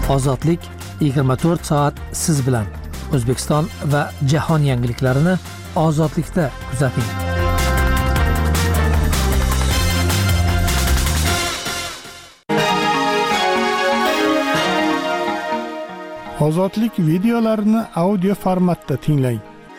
Ozodlik 24 soat siz bilan. O'zbekiston va jahon yangiliklarini Ozodlikda kuzating. Ozodlik videolarini audio formatda tinglang.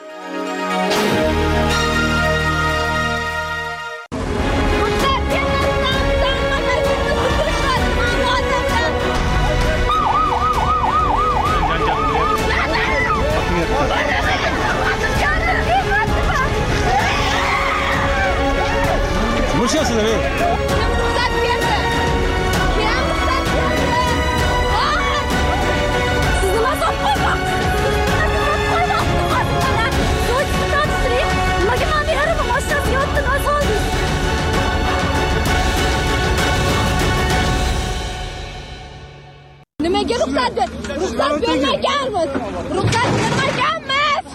Nimaga ruxsat bermaganmiz? Ruxsat bermaganmiz.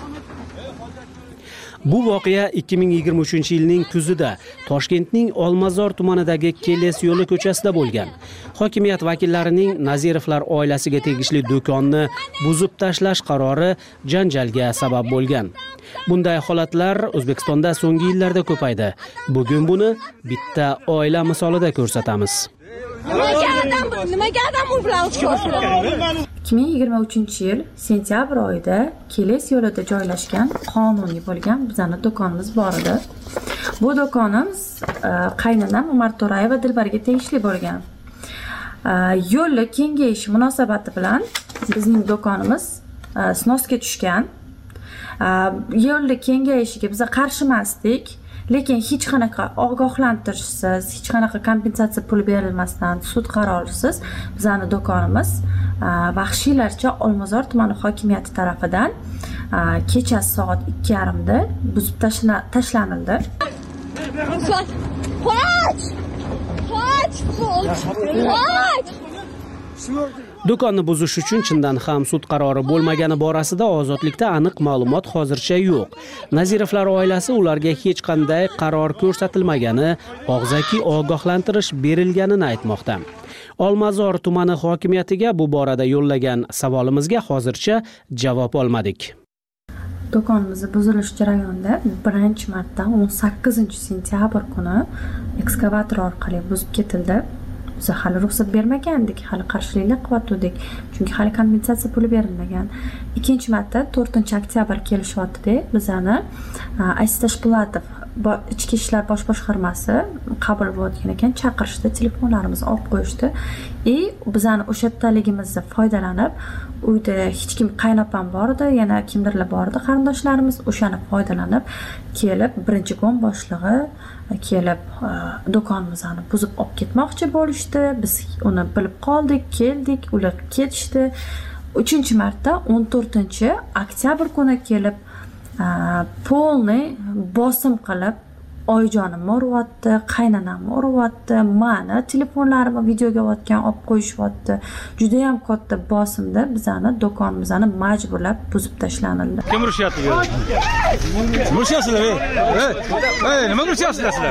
Bu voqea 2023-yilning kuzida Toshkentning Olmazor tumanidagi Keles yo'li ko'chasida bo'lgan. Hokimiyat vakillarining Nazirovlar oilasiga tegishli do'konni buzib tashlash qarori janjalga sabab bo'lgan. Bunday holatlar O'zbekistonda so'nggi yillarda ko'paydi. Bugun buni bitta oila misolida ko'rsatamiz. Nimaga adam u bilan urushadi? 2023-yil sentyabr oyida Keles yo'lida joylashgan qonuniy bo'lgan bizning do'konimiz bor edi. Bu do'konimiz qaynonam Umar To'rayeva Dilbarga tegishli bo'lgan. Yo'lni kengayishi munosabati bilan bizning do'konimiz snosga tushgan. Yo'lni kengayishiga biz qarshi emasdik. Lekin hech qanaqa ogohlantirishsiz, hech qanaqa kompensatsiya pul berilmasdan, sud qarorisiz bizning do'konimiz vahshiylarcha Olmazor tumani hokimiyati tarafidan kechasi soat 2:30 da buzib tashlanildi. Do'konni buzish uchun chindan ham sud qarori bo'lmagani borasida Ozodlikda aniq ma'lumot hozircha yo'q. Nazirovlar oilasi ularga hech qanday qaror ko'rsatilmagani, og'zaki ogohlantirish berilganini aytmoqda. Olmazor tumani hokimiyatiga bu borada yo'llagan savolimizga hozircha javob olmadik. Do'konimiz buzilish jarayonida birinchi marta 18-sentyabr kuni ekskavator orqali buzib ketildi. Biz hali ruxsat bermagandik, hali qarshilik qilyotdik, chunki hali kompensatsiya puli berilmagan. Ikkinchi marta 4-oktyabr kelishyapti-da, bizani Aziz Tashpo'latov ichki ishlar bosh boshqarmasi qabul bo'layotgan ekan, chaqirishdi, telefonlarimizni olib qo'yishdi. Bizani o'sha foydalanib, uyda hech kim qaynopam bor edi, yana kimdirlar bor edi, qarindoshlarimiz, o'shani foydalanib kelib, birinchi kun boshlig'i kelib do'konimizni buzib olib ketmoqchi bo'lishdi. Biz uni bilib qoldik, keldik, ular ketishdi. 3-marta 14-oktyabr kuni kelib polni bosim qilib oyijonimni uryapti, qaynonamni uryapti, mani telefonlarimni videoga olgan olib qo'yishyapti. Juda ham katta bosimda bizani do'konimizni majburlab buzib tashlanildi. Kim urushyapti? Urushyapsizlar, nima urushyapsizlar sizlar?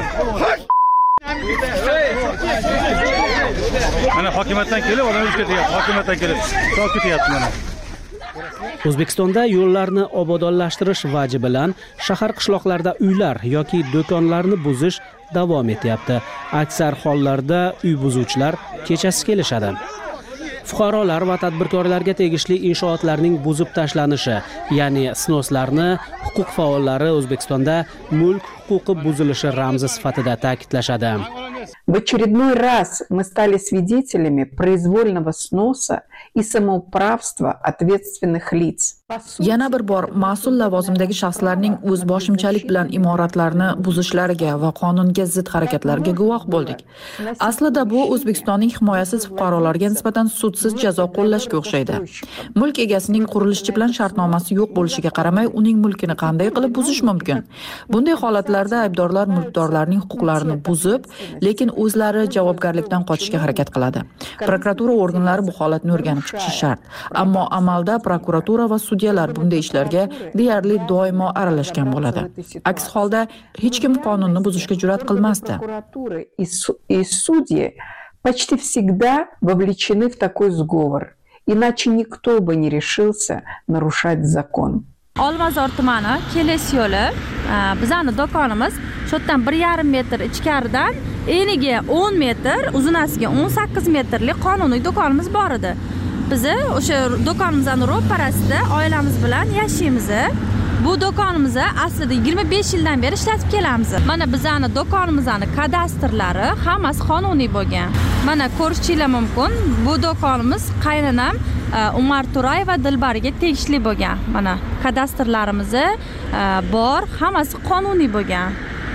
Mana hokimiyatdan kelib, odam urishga ketyapti. Hokimiyatdan kelib, so'q ketyapti mana. O'zbekistonda yo'llarni obodonlashtirish vaji bilan shahar qishloqlarda uylar yoki do'konlarni buzish davom etyapti. Aksar hollarda uy buzuvchilar kechasi kelishadi. Fuqarolar va tadbirkorlarga tegishli inshootlarning buzib tashlanishi, ya'ni snoslarni huquq faollari O'zbekistonda mulk huquqi buzilishi ramzi sifatida ta'kidlashadi. В очередной раз мы стали свидетелями произвольного сноса и самоуправства ответственных лиц. Yana bir bor mas'ul lavozimdagi shaxslarning o'zboshimchalik bilan imoratlarni buzishlariga va qonunga zid harakatlarga guvoh bo'ldik. Aslida bu O'zbekistonning himoyasiz fuqarolarga nisbatan sudsiz jazo qo'llashga o'xshaydi. Mulk egasining qurilishchi bilan shartnomasi yo'q bo'lishiga qaramay, uning mulkini qanday qilib buzish mumkin? Bunday holatlarda aybdorlar mulkdorlarning huquqlarini buzib, lekin o'zlari javobgarlikdan qochishga harakat qiladi. Prokuratura organlari bu holatni o'rganib chiqishi shart. Ammo amalda prokuratura va sudyalar bunday ishlarga deyarli doimo aralashgan bo'ladi. Aks holda hech kim qonunni buzishga jur'at qilmasdi. И судьи почти всегда вовлечены в такой сговор. иначе никто бы не решился нарушать закон. Olmazor tumani Keles yo'li bizning do'konimiz shu yerdan 1,5 metr ichkaridan eniga 10 metr, uzunasiga 18 metrlik qonuniy do'konimiz bor edi. Biz o'sha do'konimizning ro'parasida oilamiz bilan yashaymiz. Bu do'konimizni aslida 25 yildan beri ishlatib kelamiz. Mana bizning do'konimizning kadastrlari hammasi qonuniy bo'lgan. Mana ko'rishingiz mumkin. Bu do'konimiz qaynonam Umar Turay va Dilbarga tegishli bo'lgan. Mana kadastrlarimiz bor, hammasi qonuniy bo'lgan.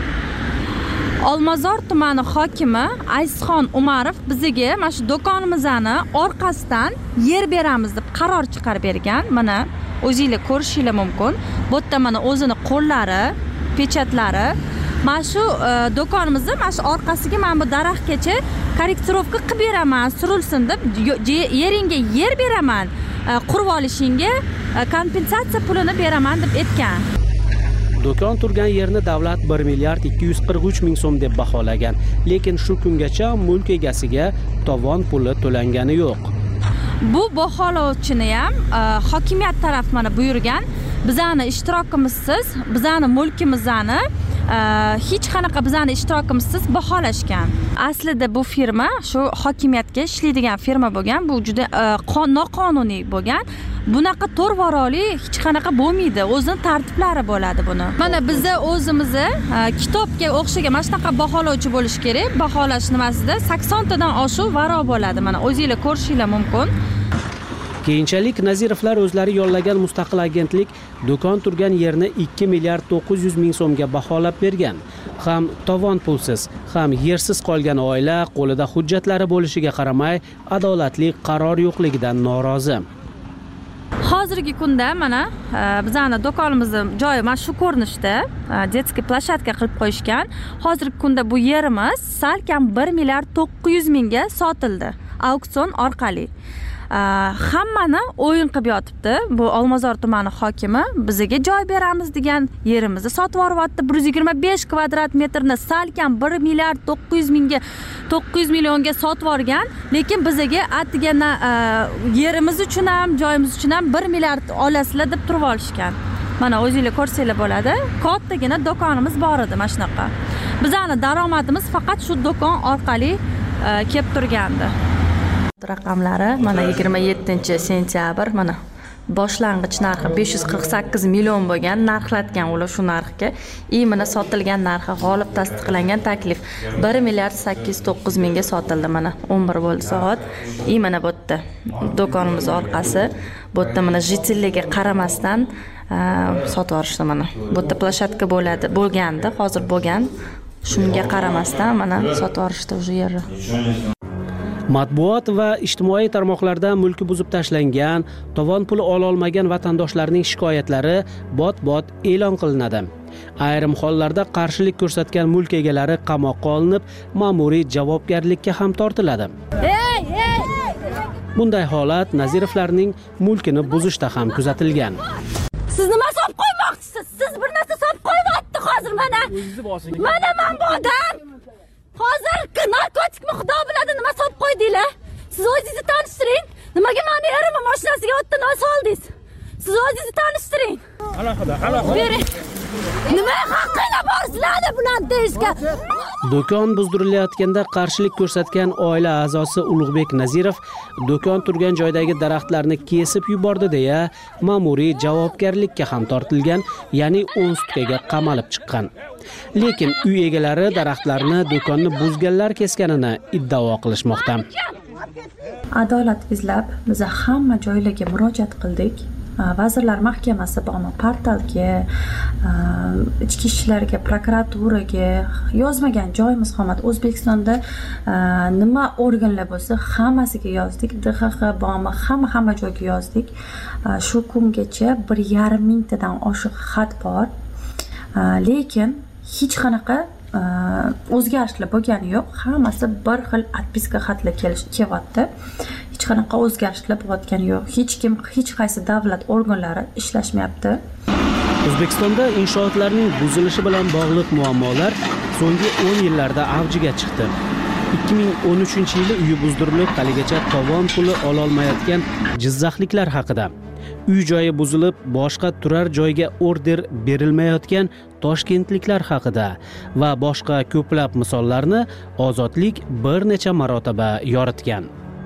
Olmazor tumani hokimi Azizxon Umarov bizga mana shu do'konimizni orqasidan yer beramiz deb qaror chiqarib bergan. Mana o'zingizlar ko'rishingiz mumkin. Bu yerda mana o'zini qo'llari, pechatlari. Mana shu do'konimizni mana shu orqasiga mana bu daraxtgacha korrektirovka qilib beraman, surilsin deb yeringga yer beraman, qurib olishingga kompensatsiya pulini beraman deb aytgan. Do'kon turgan yerni davlat 1 milliard 243 ming so'm deb baholagan, lekin shu kungacha mulk egasiga tovon puli to'langani yo'q. Bu baholovchini ham hokimiyat taraf mana buyurgan. Bizning ishtirokimizsiz, bizning mulkimizni hech qanaqa bizning ishtirokimizsiz baholashgan. Aslida bu firma shu hokimiyatga ishlaydigan firma bo'lgan. Bu juda noqonuniy bo'lgan. Bunaqa to'rvaroli hech qanaqa bo'lmaydi. O'zining tartiblari bo'ladi buni. Mana bizda o'zimizni kitobga o'xshagan mana shunaqa baholovchi bo'lish kerak. Baholash nimasida 80 tadan oshuv varo bo'ladi. Mana o'zingizlar ko'rishingiz mumkin. Keyinchalik Nazirovlar o'zlari yollagan mustaqil agentlik do'kon turgan yerni 2 milliard 900 ming so'mga baholab bergan. Ham tovon pulsiz, ham yersiz qolgan oila qo'lida hujjatlari bo'lishiga qaramay, adolatli qaror yo'qligidan norozi. Hozirgi kunda mana bizning do'konimizning joyi mana shu ko'rinishda детский plashatka qilib qo'yishgan. Hozirgi kunda bu yerimiz salkam 1 milliard 900 mingga sotildi auksion orqali. Hammani o'yin qilib yotibdi. Bu Olmazor tumani hokimi bizga joy beramiz degan yerimizni sotib yuryapti. 125 kvadrat metrni salkam 1 milliard 900 mingga 900 millionga sotib yuborgan, lekin bizga atigana yerimiz uchun ham, joyimiz uchun ham 1 milliard olasizlar deb turib olishgan. Mana o'zingizlar ko'rsanglar bo'ladi. Kattagina do'konimiz bor edi mana shunaqa. Bizning daromadimiz faqat shu do'kon orqali kelib turgandi. Raqamlari mana 27-sentyabr mana boshlang'ich narxi 548 million bo'lgan, narxlatgan ular shu narxga. Mana sotilgan narxi g'olib tasdiqlangan taklif 1 milliard 809 mingga sotildi. Mana 11 bo'ldi soat. Mana bu yerda do'konimiz orqasi, bu yerda mana jitelligiga qaramasdan sotib yuborishdi mana. Bu yerda plashatka bo'lgandi, hozir bo'lgan. Shunga qaramasdan mana sotib yuborishdi o'sha yerni. Matbuot va ijtimoiy tarmoqlarda mulki buzib tashlangan, tovon puli ola olmagan vatandoshlarning shikoyatlari bot-bot e'lon qilinadi. Ayrim hollarda qarshilik ko'rsatgan mulk egalari qamoqqa olinib, ma'muriy javobgarlikka ham tortiladi. Bunday holat Nazirovlarning mulkini buzishda ham kuzatilgan. Siz nima solib qo'ymoqchisiz? Siz bir narsa solib qo'yapti hozir mana. Mana men bu odam hozir narkotikmi xudo biladi nima solib qo'ydinglar? Siz o'zingizni tanishtiring. Nimaga meni erim mashinasiga o'tdan soldingiz? Siz o'zingizni tanishtiring. Alohida. Bering. Nima haqqinglar bor sizlarda bular deyishga? Do'kon buzdirilayotganda qarshilik ko'rsatgan oila a'zosi Ulug'bek Nazirov do'kon turgan joydagi daraxtlarni kesib yubordi deya ma'muriy javobgarlikka ham tortilgan, ya'ni 10 sutkaga qamalib chiqqan. Lekin uy egalari daraxtlarni do'konni buzganlar kesganini iddao qilishmoqda. Adolat izlab biz hamma joylarga murojaat qildik. Vazirlar Mahkamasi bormi, portalga, ichki ishlarga, prokuraturaga yozmagan joyimiz qolmadi. O'zbekistonda nima organlar bo'lsa, hammasiga yozdik. DXX bormi, hamma joyga yozdik. Shu kungacha 1,5 mingtadan oshiq xat bor. Lekin hech qanaqa o'zgarishlar bo'lgani yo'q. Hammasi bir xil atpiska xatlar kelyapti. Hech qanaqa o'zgarishlar bo'layotgani yo'q. Hech qaysi davlat organlari ishlashmayapti. O'zbekistonda inshootlarning buzilishi bilan bog'liq muammolar so'nggi 10 yillarda avjiga chiqdi. 2013-yili uyi buzdirilib, haligacha tovon puli ololmayotgan jizzaxliklar haqida. Uy joyi buzilib, boshqa turar joyga order berilmayotgan toshkentliklar haqida va boshqa ko'plab misollarni Ozodlik bir necha marotaba yoritgan.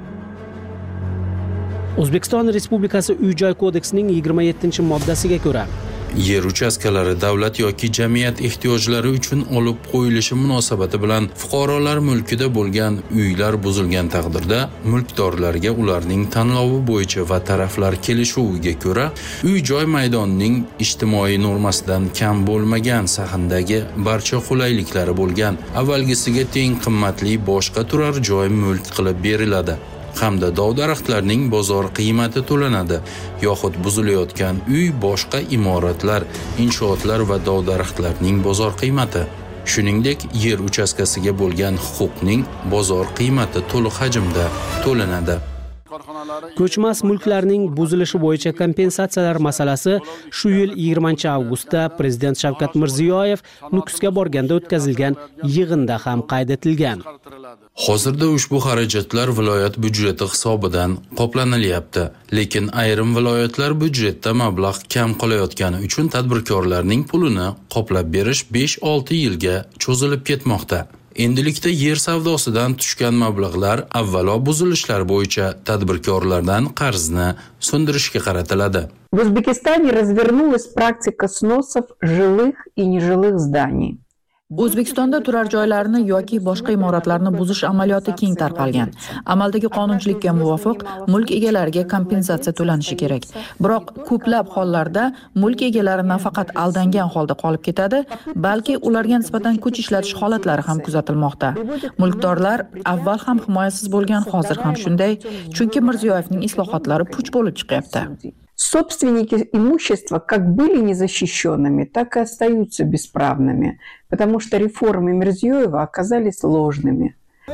O'zbekiston Respublikasi Uy-joy kodeksining 27-moddasiga ko'ra yer uchastkalari davlat yoki jamiyat ehtiyojlari uchun olib qo'yilishi munosabati bilan fuqarolar mulkida bo'lgan uylar buzilgan taqdirda mulkdorlarga ularning tanlovi bo'yicha va taraflar kelishuviga ko'ra uy-joy maydonining ijtimoiy normasidan kam bo'lmagan sahndagi barcha qulayliklari bo'lgan avvalgisiga teng qimmatli boshqa turar joy mulk qilib beriladi hamda dov-daraxtlarning bozor qiymati to'lanadi yoxud buzilayotgan uy, boshqa imoratlar, inshootlar va dov-daraxtlarning bozor qiymati. Shuningdek, yer uchastkasiga bo'lgan huquqning bozor qiymati to'liq hajmda to'lanadi. Ko'chmas mulklarning buzilishi bo'yicha kompensatsiyalar masalasi shu yil 20-avgustda Prezident Shavkat Mirziyoyev Nukusga borganda o'tkazilgan yig'inda ham qayd etilgan. Hozirda ushbu xarajatlar viloyat byudjeti hisobidan qoplanilyapti, lekin ayrim viloyatlar byudjetda mablag' kam qolayotgani uchun tadbirkorlarning pulini qoplab berish 5-6 yilga cho'zilib ketmoqda. Endilikda yer savdosidan tushgan mablag'lar avvalo buzilishlar bo'yicha tadbirkorlardan qarzni sundirishga qaratiladi. В Узбекистане развернулась практика сносов жилых и нежилых зданий. O'zbekistonda turar joylarni yoki boshqa imoratlarni buzish amaliyoti keng tarqalgan. Amaldagi qonunchilikka muvofiq mulk egalariga kompensatsiya to'lanishi kerak. Biroq ko'plab hollarda mulk egalari nafaqat aldangan holda qolib ketadi, balki ularga nisbatan kuch ishlatish holatlari ham kuzatilmoqda. Mulkdorlar avval ham himoyasiz bo'lgan, hozir ham shunday, chunki Mirziyoyevning islohotlari puch bo'lib chiqyapti. Собственники имущества как были незащищенными, так и остаются бесправными, потому что реформы Мирзиёева оказались ложными.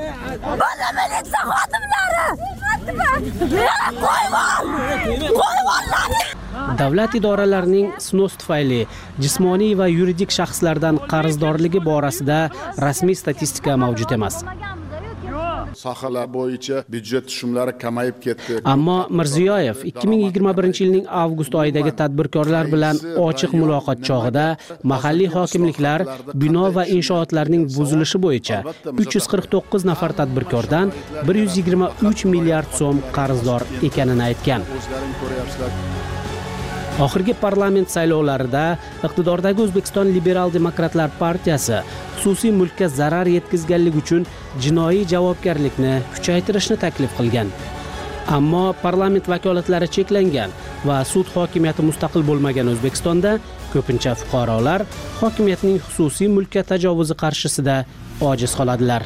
Davlat idoralarining snos tufayli jismoniy va yuridik shaxslardan qarzdorligi borasida rasmiy statistika mavjud emas. Sohalar bo'yicha byudjet tushumlari kamayib ketdi. Ammo Mirziyoyev 2021-yilning avgust oyidagi tadbirkorlar bilan ochiq muloqot chog'ida mahalliy hokimliklar bino va inshootlarning buzilishi bo'yicha 349 nafar tadbirkordan 123 milliard so'm qarzdor ekanini aytgan. Oxirgi parlament saylovlarida iqtidordagi O'zbekiston Liberal Demokratlar partiyasi xususiy mulkka zarar yetkazganlik uchun jinoiy javobgarlikni kuchaytirishni taklif qilgan. Ammo parlament vakolatlari cheklangan va sud hokimiyati mustaqil bo'lmagan O'zbekistonda ko'pincha fuqarolar hokimiyatning xususiy mulkka tajovuzi qarshisida ojiz qoladilar.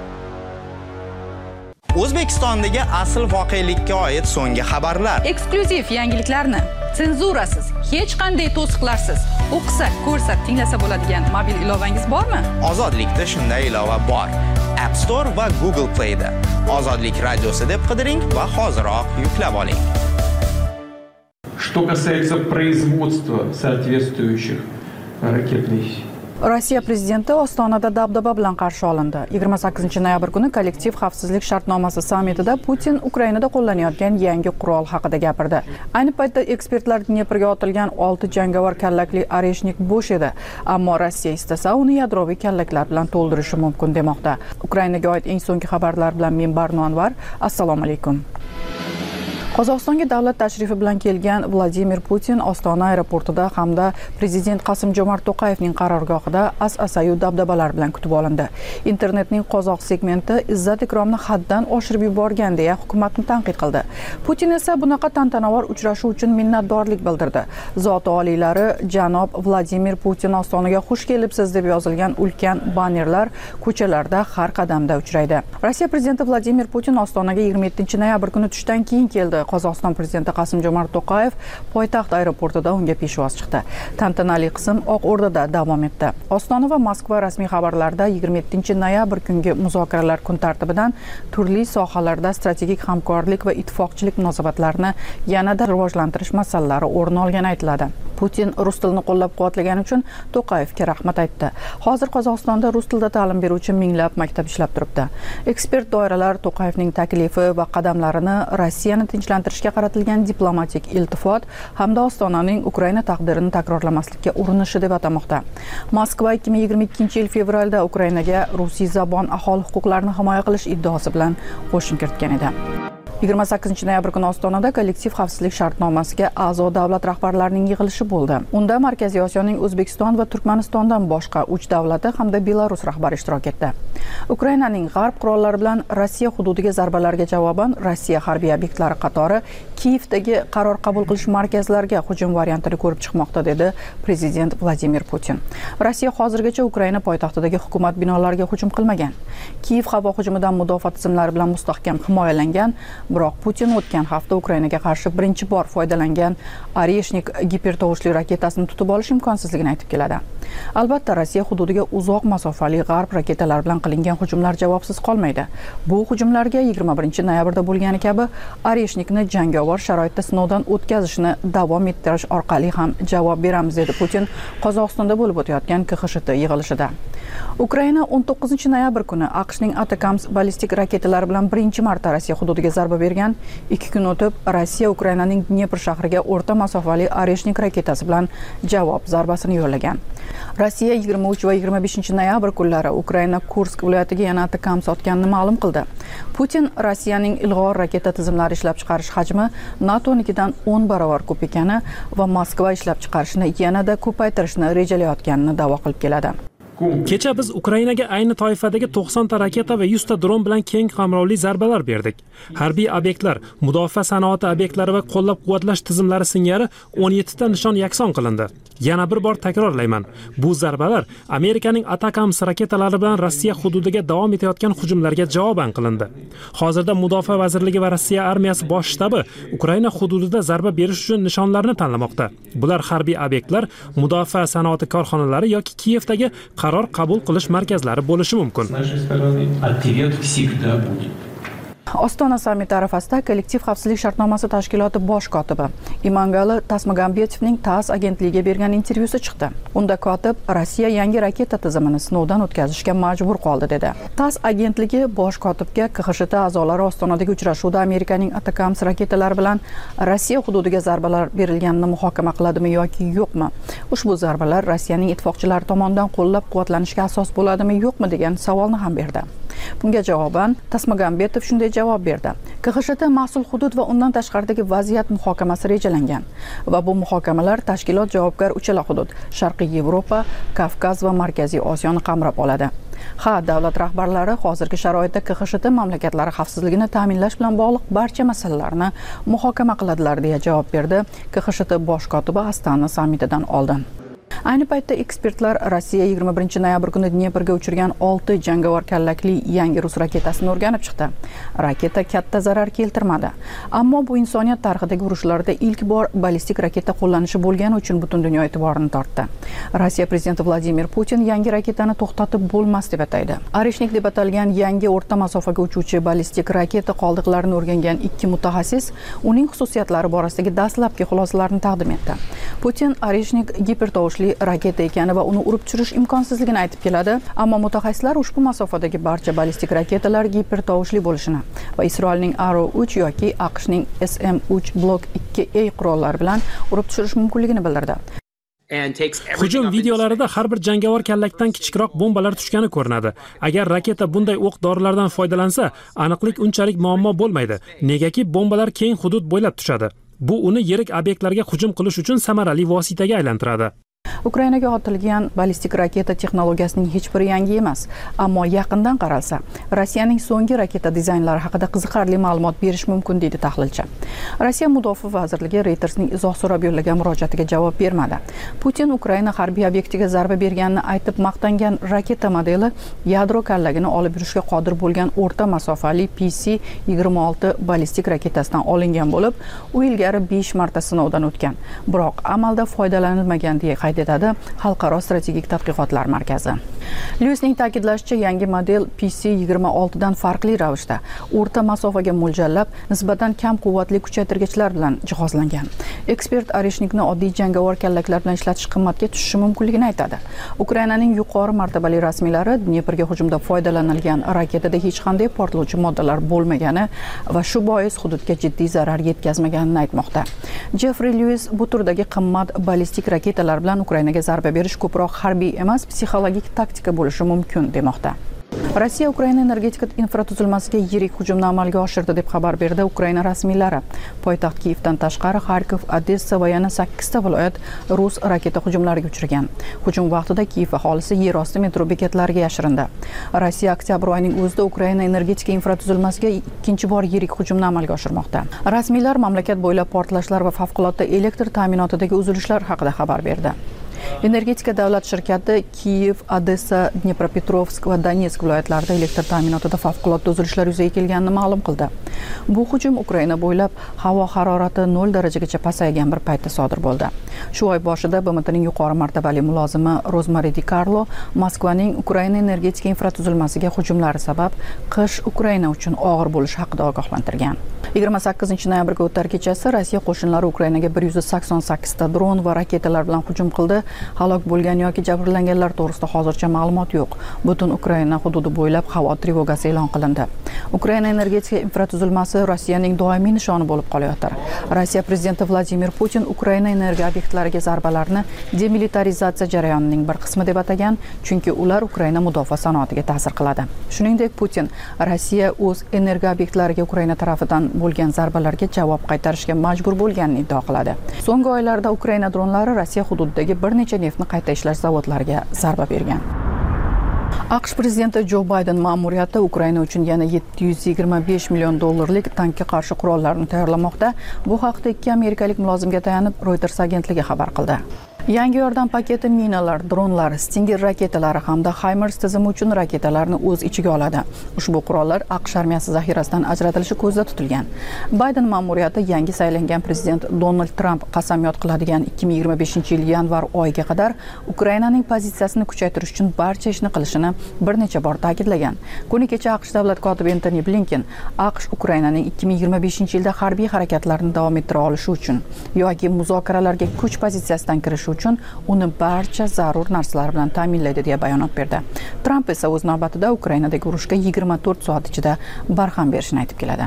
O'zbekistondagi asl voqelikka oid so'nggi xabarlar, eksklyuziv yangiliklarni senzurasiz, hech qanday to'siqlarsiz o'qisa, ko'rsa, tinglasa bo'ladigan mobil ilovangiz bormi? Ozodlikda shunday ilova bor. App Store va Google Play da. Ozodlik radiosi deb qidiring va hoziroq yuklab oling. Что касается производства соответствующих ракетных Rossiya prezidenti Ostonada dabdaba bilan qarshi olindi. 28-noyabr kuni kollektiv xavfsizlik shartnomasi sammitida Putin Ukrainada qo'llanayotgan yangi qurol haqida gapirdi. Ayni paytda ekspertlar Dneprga otilgan 6 jangovar kallakli Oreshnik bo'sh edi, ammo Rossiya istasa uni yadroviy kallaklar bilan to'ldirishi mumkin demoqda. Ukrainaga oid eng so'nggi xabarlar bilan men Barno Anvar. Assalomu alaykum. Qozog'istonga davlat tashrifi bilan kelgan Vladimir Putin Ostona aeroportida hamda prezident Qosim-Jomart To'qayevning qarorgohida as-asayu dabdabalar bilan kutib olindi. Internetning qozoq segmenti izzat ikromni haddan oshirib yuborgan deya hukumatni tanqid qildi. Putin esa bunaqa tantanavor uchrashuv uchun minnatdorlik bildirdi. Zoti oliylari janob Vladimir Putin Ostonaga xush kelibsiz deb yozilgan ulkan bannerlar ko'chalarda har qadamda uchraydi. Rossiya prezidenti Vladimir Putin Ostonaga 27-noyabr kuni tushdan keyin keldi. Qozog'iston prezidenti Qosim-Jomart To'qayev poytaxt aeroportida unga peshvoz chiqdi. Tantanali qism Oq O'rdada davom etdi. Ostona va Moskva rasmiy xabarlarida 27-noyabr kungi muzokaralar kun tartibidan turli sohalarda strategik hamkorlik va ittifoqchilik munosabatlarini yanada rivojlantirish masalalari o'rin olgani aytiladi. Putin rus tilini qo'llab-quvvatlagani uchun To'qayevga rahmat aytdi. Hozir Qozog'istonda rus tilida ta'lim beruvchi minglab maktab ishlab turibdi. Ekspert doiralar To'qayevning taklifi va qadamlarini Rossiyani tinchlantirishga qaratilgan diplomatik iltifot hamda Ostonaning Ukraina taqdirini takrorlamaslikka urinishi deb atamoqda. Moskva 2022-yil fevralda Ukrainaga rusiy zabon aholi huquqlarini himoya qilish iddaosi bilan qo'shin kiritgan edi. 28-noyabr kuni Ostonada kollektiv xavfsizlik shartnomasiga a'zo davlat rahbarlarining yig'ilishi bo'ldi. Unda Markaziy Osiyoning O'zbekiston va Turkmanistondan boshqa 3 davlati hamda Belarus rahbari ishtirok etdi. Ukrainaning g'arb qurollari bilan Rossiya hududiga zarbalarga javoban Rossiya harbiy obyektlari qatori Kiyevdagi qaror qabul qilish markazlariga hujum variantini ko'rib chiqmoqda dedi prezident Vladimir Putin. Rossiya hozirgacha Ukraina poytaxtidagi hukumat binolariga hujum qilmagan. Kiyev havo hujumidan mudofaa tizimlari bilan mustahkam himoyalangan. Biroq Putin o'tgan hafta Ukrainaga qarshi birinchi bor foydalangan Oreshnik gipertovushli raketasini tutib olish imkonsizligini aytib keladi. Albatta, Rossiya hududiga uzoq masofali g'arb raketalar bilan qilingan hujumlar javobsiz qolmaydi. Bu hujumlarga 21-noyabrda bo'lgani kabi Oreshnikni jangovar sharoitda sinovdan o'tkazishni davom ettirish orqali ham javob beramiz dedi Putin Qozog'istonda bo'lib o'tayotgan KXSHT yig'ilishida. Ukraina 19-noyabr kuni AQShning Atacams ballistik raketalari bilan birinchi marta Rossiya hududiga zarba bergan. 2 kun o'tib Rossiya Ukrainaning Dnepr shahriga o'rta masofali Oreshnik raketasi bilan javob zarbasini yo'llagan. Rossiya 23 va 25-noyabr kunlari Ukraina Kursk viloyatiga yana Atacams otganini ma'lum qildi. Putin Rossiyaning ilg'or raketa tizimlari ishlab chiqarish hajmi NATO'nikidan 10 barobar ko'p ekani va Moskva ishlab chiqarishni yanada ko'paytirishni rejalayotganini da'vo qilib keladi. Kecha biz Ukrainaga ayni toifadagi 90 ta raketa va 100 ta dron bilan keng qamrovli zarbalar berdik. Harbiy obyektlar, mudofaa sanoati obyektlari va qo'llab-quvvatlash tizimlari singari 17 ta nishon yakson qilindi. Yana bir bor takrorlayman. Bu zarbalar Amerikaning Atacams raketalari bilan Rossiya hududiga davom etayotgan hujumlarga javoban qilindi. Hozirda Mudofaa vazirligi va Rossiya armiyasi bosh shtabi Ukraina hududida zarba berish uchun nishonlarni tanlamoqda. Bular harbiy obyektlar, mudofaa sanoati korxonalari yoki Kiyevdagi qaror qabul qilish markazlari bo'lishi mumkin. Ostona sammiti arafasida kollektiv xavfsizlik shartnomasi tashkiloti bosh kotibi Imangalo Tasmagambetevning TASS agentligiga bergan intervyusi chiqdi. Unda kotib Rossiya yangi raketa tizimini sinovdan o'tkazishga majbur qoldi dedi. TASS agentligi bosh kotibga KXSHT a'zolari Ostonadagi uchrashuvda Amerikaning Atacams raketalari bilan Rossiya hududiga zarbalar berilganini muhokama qiladimi yoki yo'qmi? Ushbu zarbalar Rossiyaning ittifoqchilari tomonidan qo'llab-quvvatlanishga asos bo'ladimi yo'qmi degan savolni ham berdi. Bunga javoban Tasmagambetov shunday javob berdi. KXSHT mas'ul hudud va undan tashqaridagi vaziyat muhokamasi rejalangan va bu muhokamalar tashkilot javobgar uchala hudud, Sharqiy Yevropa, Kavkaz va Markaziy Osiyoni qamrab oladi. Davlat rahbarlari hozirgi sharoitda KXSHT mamlakatlari xavfsizligini ta'minlash bilan bog'liq barcha masalalarni muhokama qiladilar deya javob berdi KXSHT bosh kotibi Astana sammitidan oldin. Ayni paytda ekspertlar Rossiya 21-noyabr kuni Dneprga uchirgan 6 jangovar kallakli yangi rus raketasini o'rganib chiqdi. Raketa katta zarar keltirmadi, ammo bu insoniyat tarixidagi urushlarda ilk bor ballistik raketa qo'llanishi bo'lgani uchun butun dunyo e'tiborini tortdi. Rossiya prezidenti Vladimir Putin yangi raketani to'xtatib bo'lmas deb ataydi. Oreshnik deb atalgan yangi o'rta masofaga uchuvchi ballistik raketa qoldiqlarini o'rgangan 2 mutaxassis uning xususiyatlari borasidagi dastlabki xulosalarni taqdim etdi. Putin Oreshnik gipertovushli raketa ekani va uni urib tushirish imkonsizligini aytib keladi, ammo mutaxassislar ushbu masofadagi barcha ballistik raketalar gipertovushli bo'lishini va Isroilning Arrow 3 yoki AQShning SM-3 Block 2A qurollari bilan urib tushirish mumkinligini bildirdi. Hujum videolarida har bir jangovar kallakdan kichikroq bombalar tushgani ko'rinadi. Agar raketa bunday o'q-dorilardan foydalansa, aniqlik unchalik muammo bo'lmaydi. Negaki bombalar keng hudud bo'ylab tushadi. Bu uni yirik obyektlarga hujum qilish uchun samarali vositaga aylantiradi. Ukrainaga otilgan ballistik raketa texnologiyasining hech biri yangi emas, ammo yaqindan qaralsa, Rossiyaning so'nggi raketa dizaynlari haqida qiziqarli ma'lumot berish mumkin deydi tahlilchi. Rossiya Mudofaa vazirligi Reutersning izoh so'rab yo'llagan murojaatiga javob bermadi. Putin Ukraina harbiy obyektiga zarba berganini aytib maqtangan raketa modeli yadro kallagini olib yurishga qodir bo'lgan o'rta masofali PC-26 ballistik raketasidan olingan bo'lib, u ilgari 5 marta sinovdan o'tgan. Biroq amalda foydalanilmagan deya qayd etadi etadi Xalqaro strategik tadqiqotlar markazi. Lyuisning ta'kidlashicha, yangi model PC-26 dan farqli ravishda o'rta masofaga mo'ljallab, nisbatan kam quvvatli kuchaytirgichlar bilan jihozlangan. Ekspert Areshnikni oddiy jangovar kallaklar bilan ishlatish qimmatga tushishi mumkinligini aytadi. Ukrainaning yuqori martabali rasmiylari Dneprga hujumda foydalanilgan raketada hech qanday portlovchi moddalar bo'lmagani va shu bois hududga jiddiy zarar yetkazmaganini aytmoqda. Jeffrey Lewis bu turdagi qimmat ballistik raketalar bilan Ukrainaga zarba berish ko'proq harbiy emas, psixologik taktika bo'lishi mumkin demoqda. Rossiya Ukraina energetika infratuzilmasiga yirik hujumni amalga oshirdi deb xabar berdi Ukraina rasmiylari. Poytaxt Kiyevdan tashqari Xarkov, Odessa va yana 8 ta viloyat rus raketa hujumlariga uchragan. Hujum vaqtida Kiyev aholisi yerosti metro bekatlariga yashirindi. Rossiya oktyabr oyining o'zida Ukraina energetika infratuzilmasiga ikkinchi bor yirik hujumni amalga oshirmoqda. Rasmiylar mamlakat bo'ylab portlashlar va favqulodda elektr ta'minotidagi uzilishlar haqida xabar berdi. Energetika davlat shirkati Kiyev, Odessa, Dnepropetrovsk va Donetsk viloyatlarida elektr ta'minotida favqulodda uzilishlar yuzaga kelganini ma'lum qildi. Bu hujum Ukraina bo'ylab havo harorati 0 darajagacha pasaygan bir paytda sodir bo'ldi. Shu oy boshida BMTning yuqori martabali mulozimi Rozmari Di Carlo Moskvaning Ukraina energetika infratuzilmasiga hujumlari sabab qish Ukraina uchun og'ir bo'lishi haqida ogohlantirgan. 28-noyabrga o'tar kechasi Rossiya qo'shinlari Ukrainaga 188 ta dron va raketalar bilan hujum qildi. Halok bo'lgan yoki jabrlanganlar to'g'risida hozircha ma'lumot yo'q. Butun Ukraina hududi bo'ylab havo trevogasi e'lon qilindi. Ukraina energetika infratuzilmasi Rossiyaning doimiy nishoni bo'lib qolayotir. Rossiya prezidenti Vladimir Putin Ukraina energiya obyektlariga zarbalarni demilitarizatsiya jarayonining bir qismi deb atagan, chunki ular Ukraina mudofaa sanoatiga ta'sir qiladi. Shuningdek, Putin Rossiya o'z energiya obyektlariga Ukraina tarafidan bo'lgan zarbalarga javob qaytarishga majbur bo'lganini iddao qiladi. So'nggi oylarda Ukraina dronlari Rossiya hududidagi bir necha neftni qayta ishlash zavodlariga zarba bergan. AQSh prezidenti Jo Bayden ma'muriyati Ukraina uchun yana 725 million dollarlik tankga qarshi qurollarni tayyorlamoqda. Bu haqda 2 amerikalik mulozimga tayanib Reuters agentligi xabar qildi. Yangi yordam paketi minalar, dronlar, Stinger raketalari hamda HIMARS tizimi uchun raketalarni o'z ichiga oladi. Ushbu qurollar AQSh armiyasi zaxirasidan ajratilishi ko'zda tutilgan. Bayden ma'muriyati yangi saylangan prezident Donald Trump qasamyod qiladigan 2025-yil yanvar oyiga qadar Ukrainaning pozitsiyasini kuchaytirish uchun barcha ishni qilishini bir necha bor ta'kidlagan. Kuni kecha AQSh davlat kotibi Antony Blinken AQSh Ukrainaning 2025-yilda harbiy harakatlarini davom ettira olishi uchun yoki muzokaralarga kuch pozitsiyasidan kirishi uchun uni barcha zarur narsalar bilan ta'minlaydi deya bayonot berdi. Tramp esa o'z navbatida Ukrainadagi urushga 24 soat ichida barham berishini aytib keladi.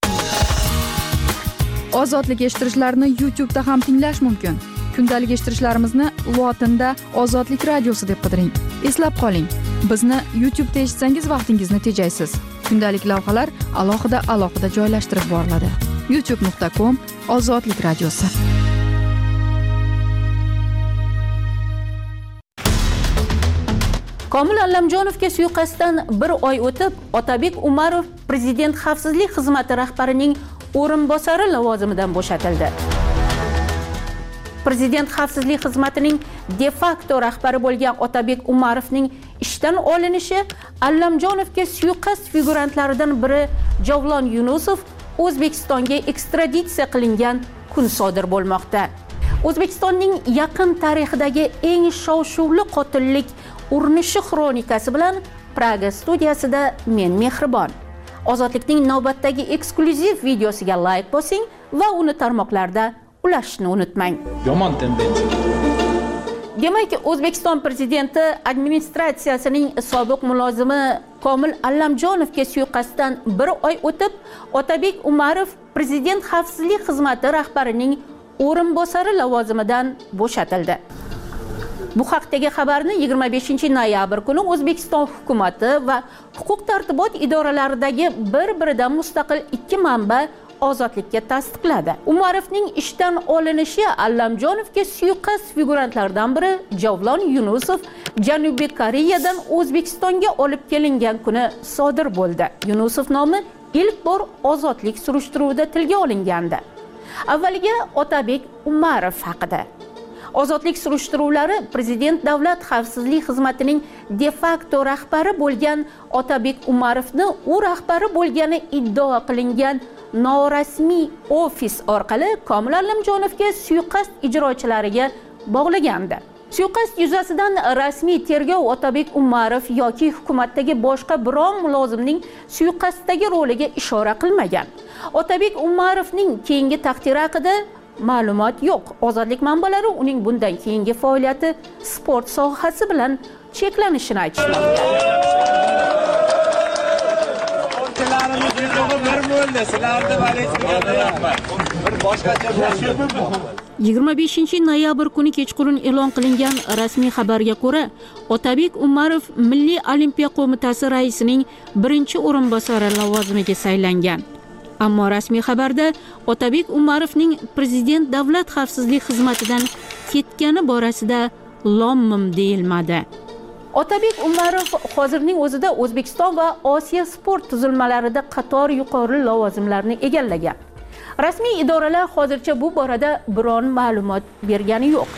Ozodlik eshittirishlarni YouTube'da ham tinglash mumkin. Kundalik eshittirishlarimizni lotinda Ozodlik radiosi deb qidiring. Eslab qoling, bizni YouTube'da eshitsangiz vaqtingizni tejaysiz. Kundalik lavhalar alohida joylashtirib boriladi. youtube.com/Ozodlik radiosi. Komil Allamjonovga suiqasddan 1 oy o'tib, Otabek Umarov Prezident xavfsizlik xizmati rahbarining o'rinbosari lavozimidan bo'shatildi. Prezident xavfsizlik xizmatining de facto rahbari bo'lgan Otabek Umarovning ishdan olinishi Allamjonovga suiqasd figurantlaridan biri Javlon Yunusov O'zbekistonga ekstraditsiya qilingan kun sodir bo'lmoqda. O'zbekistonning yaqin tarixidagi eng shov-shuvli qotillik urinishi xronikasi bilan Praga studiyasida men Mehribon. Ozodlikning navbatdagi eksklyuziv videosiga like bosing va uni tarmoqlarda ulashishni unutmang. Yomon tendensiya. Demak, O'zbekiston prezidenti administratsiyasining sobiq mulozimi Komil Allamjonovga suiqasddan 1 oy o'tib, Otabek Umarov Prezident xavfsizlik xizmati rahbarining o'rinbosari lavozimidan bo'shatildi. Bu haqdagi xabarni 25-noyabr kuni O'zbekiston hukumatı va huquq tartibot idoralaridagi bir-biridan mustaqil 2 manba Ozodlikka tasdiqladi. Umarovning ishdan olinishi Allamjonovga suiqasd figurantlaridan biri Javlon Yunusov Janubiy Koreyadan O'zbekistonga olib kelingan kuni sodir bo'ldi. Yunusov nomi ilk bor Ozodlik surishtiruvida tilga olingandi. Avvaliga Otabek Umarov haqida. Ozodlik surishtiruvlari Prezident davlat xavfsizlik xizmatining de facto rahbari bo'lgan Otabek Umarovni u rahbari bo'lgani iddao qilingan norasmiy ofis orqali Komil Allamjonovga suiqasd ijrochilariga bog'lagandi. Suiqasd yuzasidan rasmiy tergov Otabek Umarov yoki hukumatdagi boshqa biron mulozimning suiqasddagi roliga ishora qilmagan. Otabek Umarovning keyingi taqdiri haqida ma'lumot yo'q. Ozodlik manbalari uning bundan keyingi faoliyati sport sohasi bilan cheklanishini aytishmoqda. 25 noyabr kuni kechqurun e'lon qilingan rasmiy xabarga ko'ra, Otabek Umarov Milliy Olimpiya qo'mitasi raisining birinchi o'rinbosari lavozimiga saylangan. Ammo rasmiy xabarda Otabek Umarovning prezident davlat xavfsizlik xizmatidan ketgani borasida lom-mim deyilmadi. Otabek Umarov hozirning o'zida O'zbekiston va Osiyo sport tuzilmalarida qator yuqori lavozimlarni egallagan. Rasmiy idoralar hozircha bu borada biron ma'lumot bergani yo'q.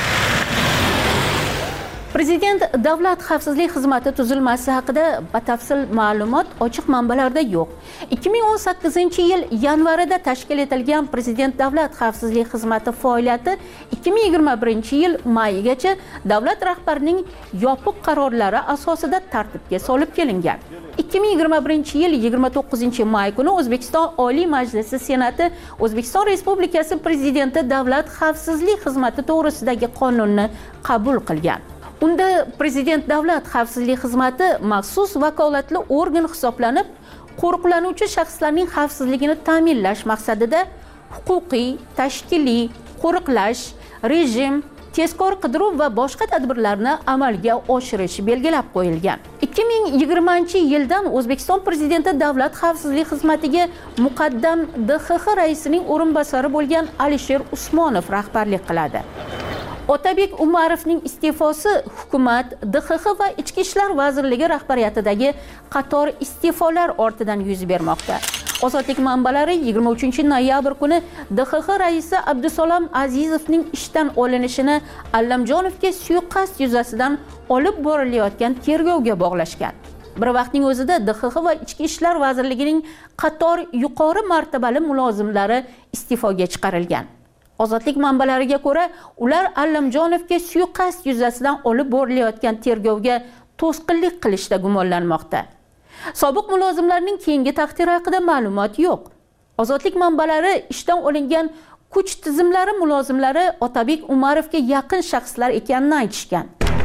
Prezident davlat xavfsizlik xizmati tuzilmasi haqida batafsil ma'lumot ochiq manbalarda yo'q. 2018-yil yanvarida tashkil etilgan Prezident davlat xavfsizlik xizmati faoliyati 2021-yil mayigacha davlat rahbarining yopiq qarorlari asosida tartibga solib kelingan. 2021-yil 29-may kuni O'zbekiston Oliy Majlisi Senati O'zbekiston Respublikasi Prezidenti davlat xavfsizlik xizmati to'g'risidagi qonunni qabul qilgan. Unda Prezident davlat xavfsizlik xizmati maxsus vakolatli organ hisoblanib, qo'riqlanuvchi shaxslarning xavfsizligini ta'minlash maqsadida huquqiy, tashkiliy, qo'riqlash, rejim, tezkor qidiruv va boshqa tadbirlarni amalga oshirish belgilab qo'yilgan. 2020-yildan O'zbekiston Prezidenti davlat xavfsizlik xizmatiga muqaddam DXX raisining o'rinbosari bo'lgan Alisher Usmonov rahbarlik qiladi. Otabek Umarovning iste'fosi hukumat, DXX va Ichki ishlar vazirligi rahbariyatidagi qator iste'folar ortidan yuz bermoqda. Ozodlik manbalari 23-noyabr kuni DXX raisi Abdusalom Azizovning ishdan olinishini Allamjonovga suiqasd yuzasidan olib borilayotgan tergovga bog'lashgan. Bir vaqtning o'zida DXX va Ichki ishlar vazirligining qator yuqori martabali mulozimlari iste'foga chiqarilgan. Ozodlik manbalariga ko'ra, ular Allamjonovga suiqasd yuzasidan olib borilayotgan tergovga to'sqinlik qilishda gumonlanmoqda. Sobiq mulozimlarning keyingi taqdiri haqida ma'lumot yo'q. Ozodlik manbalari ishdan olingan kuch tizimlari mulozimlari Otabek Umarovga yaqin shaxslar ekanini aytishgan.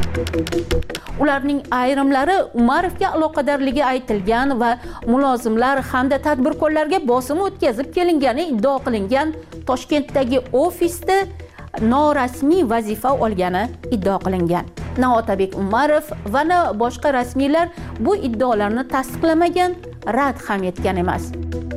Ularning ayrimlari Umarovga aloqadorligi aytilgan va mulozimlar hamda tadbirkorlarga bosim o'tkazib kelingani iddao qilingan Toshkentdagi ofisda norasmiy vazifa olgani iddao qilingan. Na Otabek Umarov va na boshqa rasmiylar bu iddaolarni tasdiqlamagan, rad ham etgan emas.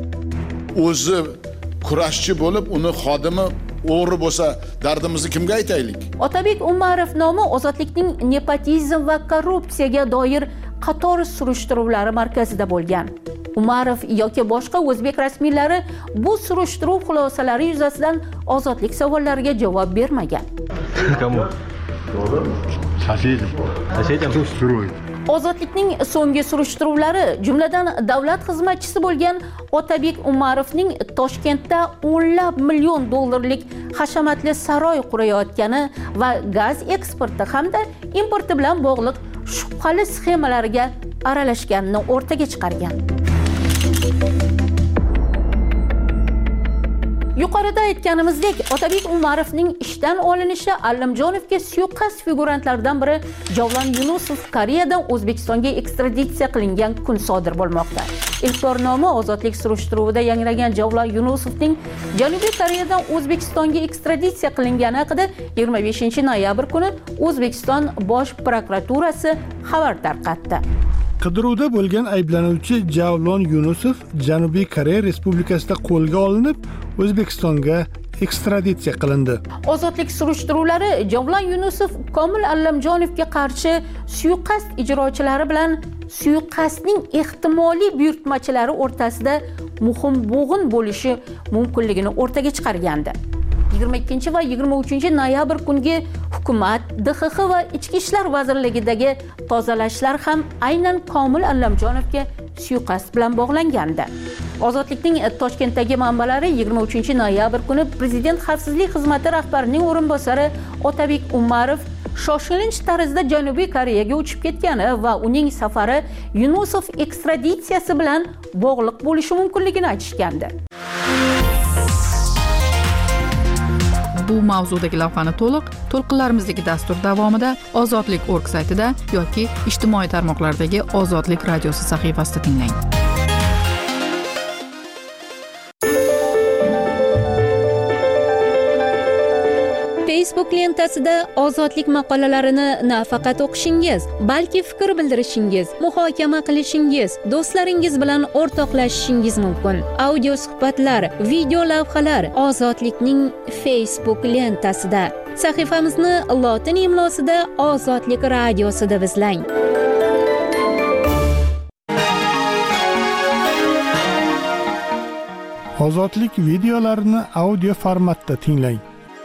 O'zi kurashchi bo'lib, uni xodimi o'g'ri bo'lsa, dardimizni kimga aytaylik? Otabek Umarov nomi ozodlikning nepotizm va korrupsiyaga doir qator surishtiruvlari markazida bo'lgan. Umarov yoki boshqa o'zbek rasmiylari bu surishtiruv xulosalari yuzasidan ozodlik savollariga javob bermagan. Ozodlikning so'nggi surishtiruvlari, jumladan davlat xizmatchisi bo'lgan Otabek Umarovning Toshkentda $10 million hashamatli saroy qurayotgani va gaz eksporti hamda importi bilan bog'liq shubhali sxemalarga aralashganini o'rtaga chiqargan. Yuqorida aytganimizdek, Otabek Umarovning ishdan olinishi Allamjonovga suiqasd figurantlaridan biri Javlon Yunusov Koreyadan O'zbekistonga ekstraditsiya qilingan kun sodir bo'lmoqda. Ilk bor nomi ozodlik surishtiruvida yangragan Javlon Yunusovning Janubiy Koreyadan O'zbekistonga ekstraditsiya qilingani haqida 25-noyabr kuni O'zbekiston Bosh prokuraturasi xabar tarqatdi. Qidiruvda bo'lgan ayblanuvchi Javlon Yunusov Janubiy Koreya Respublikasida qo'lga olinib, O'zbekistonga ekstraditsiya qilindi. Ozodlik surishtiruvlari Javlon Yunusov Komil Allamjonovga qarshi suiqasd ijrochilari bilan suiqasdning ehtimoliy buyurtmachilari o'rtasida muhim bo'g'in bo'lishi mumkinligini o'rtaga chiqargandi. 22 va 23 noyabr kungi hukumat, DXX va Ichki ishlar vazirligidagi tozalashlar ham aynan Komil Allamjonovga suiqasd bilan bog'langandi. Ozodlikning Toshkentdagi manbalari 23 noyabr kuni Prezident xavfsizlik xizmati rahbarining o'rinbosari Otabek Umarov shoshilinch tarzda Janubiy Koreyaga uchib ketgani va uning safari Yunusov ekstraditsiyasi bilan bog'liq bo'lishi mumkinligini aytishgandi. Bu mavzudagi lavhani to'lqinlarimizdagi dastur davomida Ozodlik.org saytida yoki ijtimoiy tarmoqlardagi Ozodlik radiosi sahifasida tinglang. Facebook lentasida ozodlik maqolalarini nafaqat o'qishingiz, balki fikr bildirishingiz, muhokama qilishingiz, do'stlaringiz bilan o'rtoqlashishingiz mumkin. Audio suhbatlar, video lavhalar Ozodlikning Facebook lentasida. Sahifamizni lotin imlosida Ozodlik radiosi deb izlang. Ozodlik videolarini audio formatda tinglang.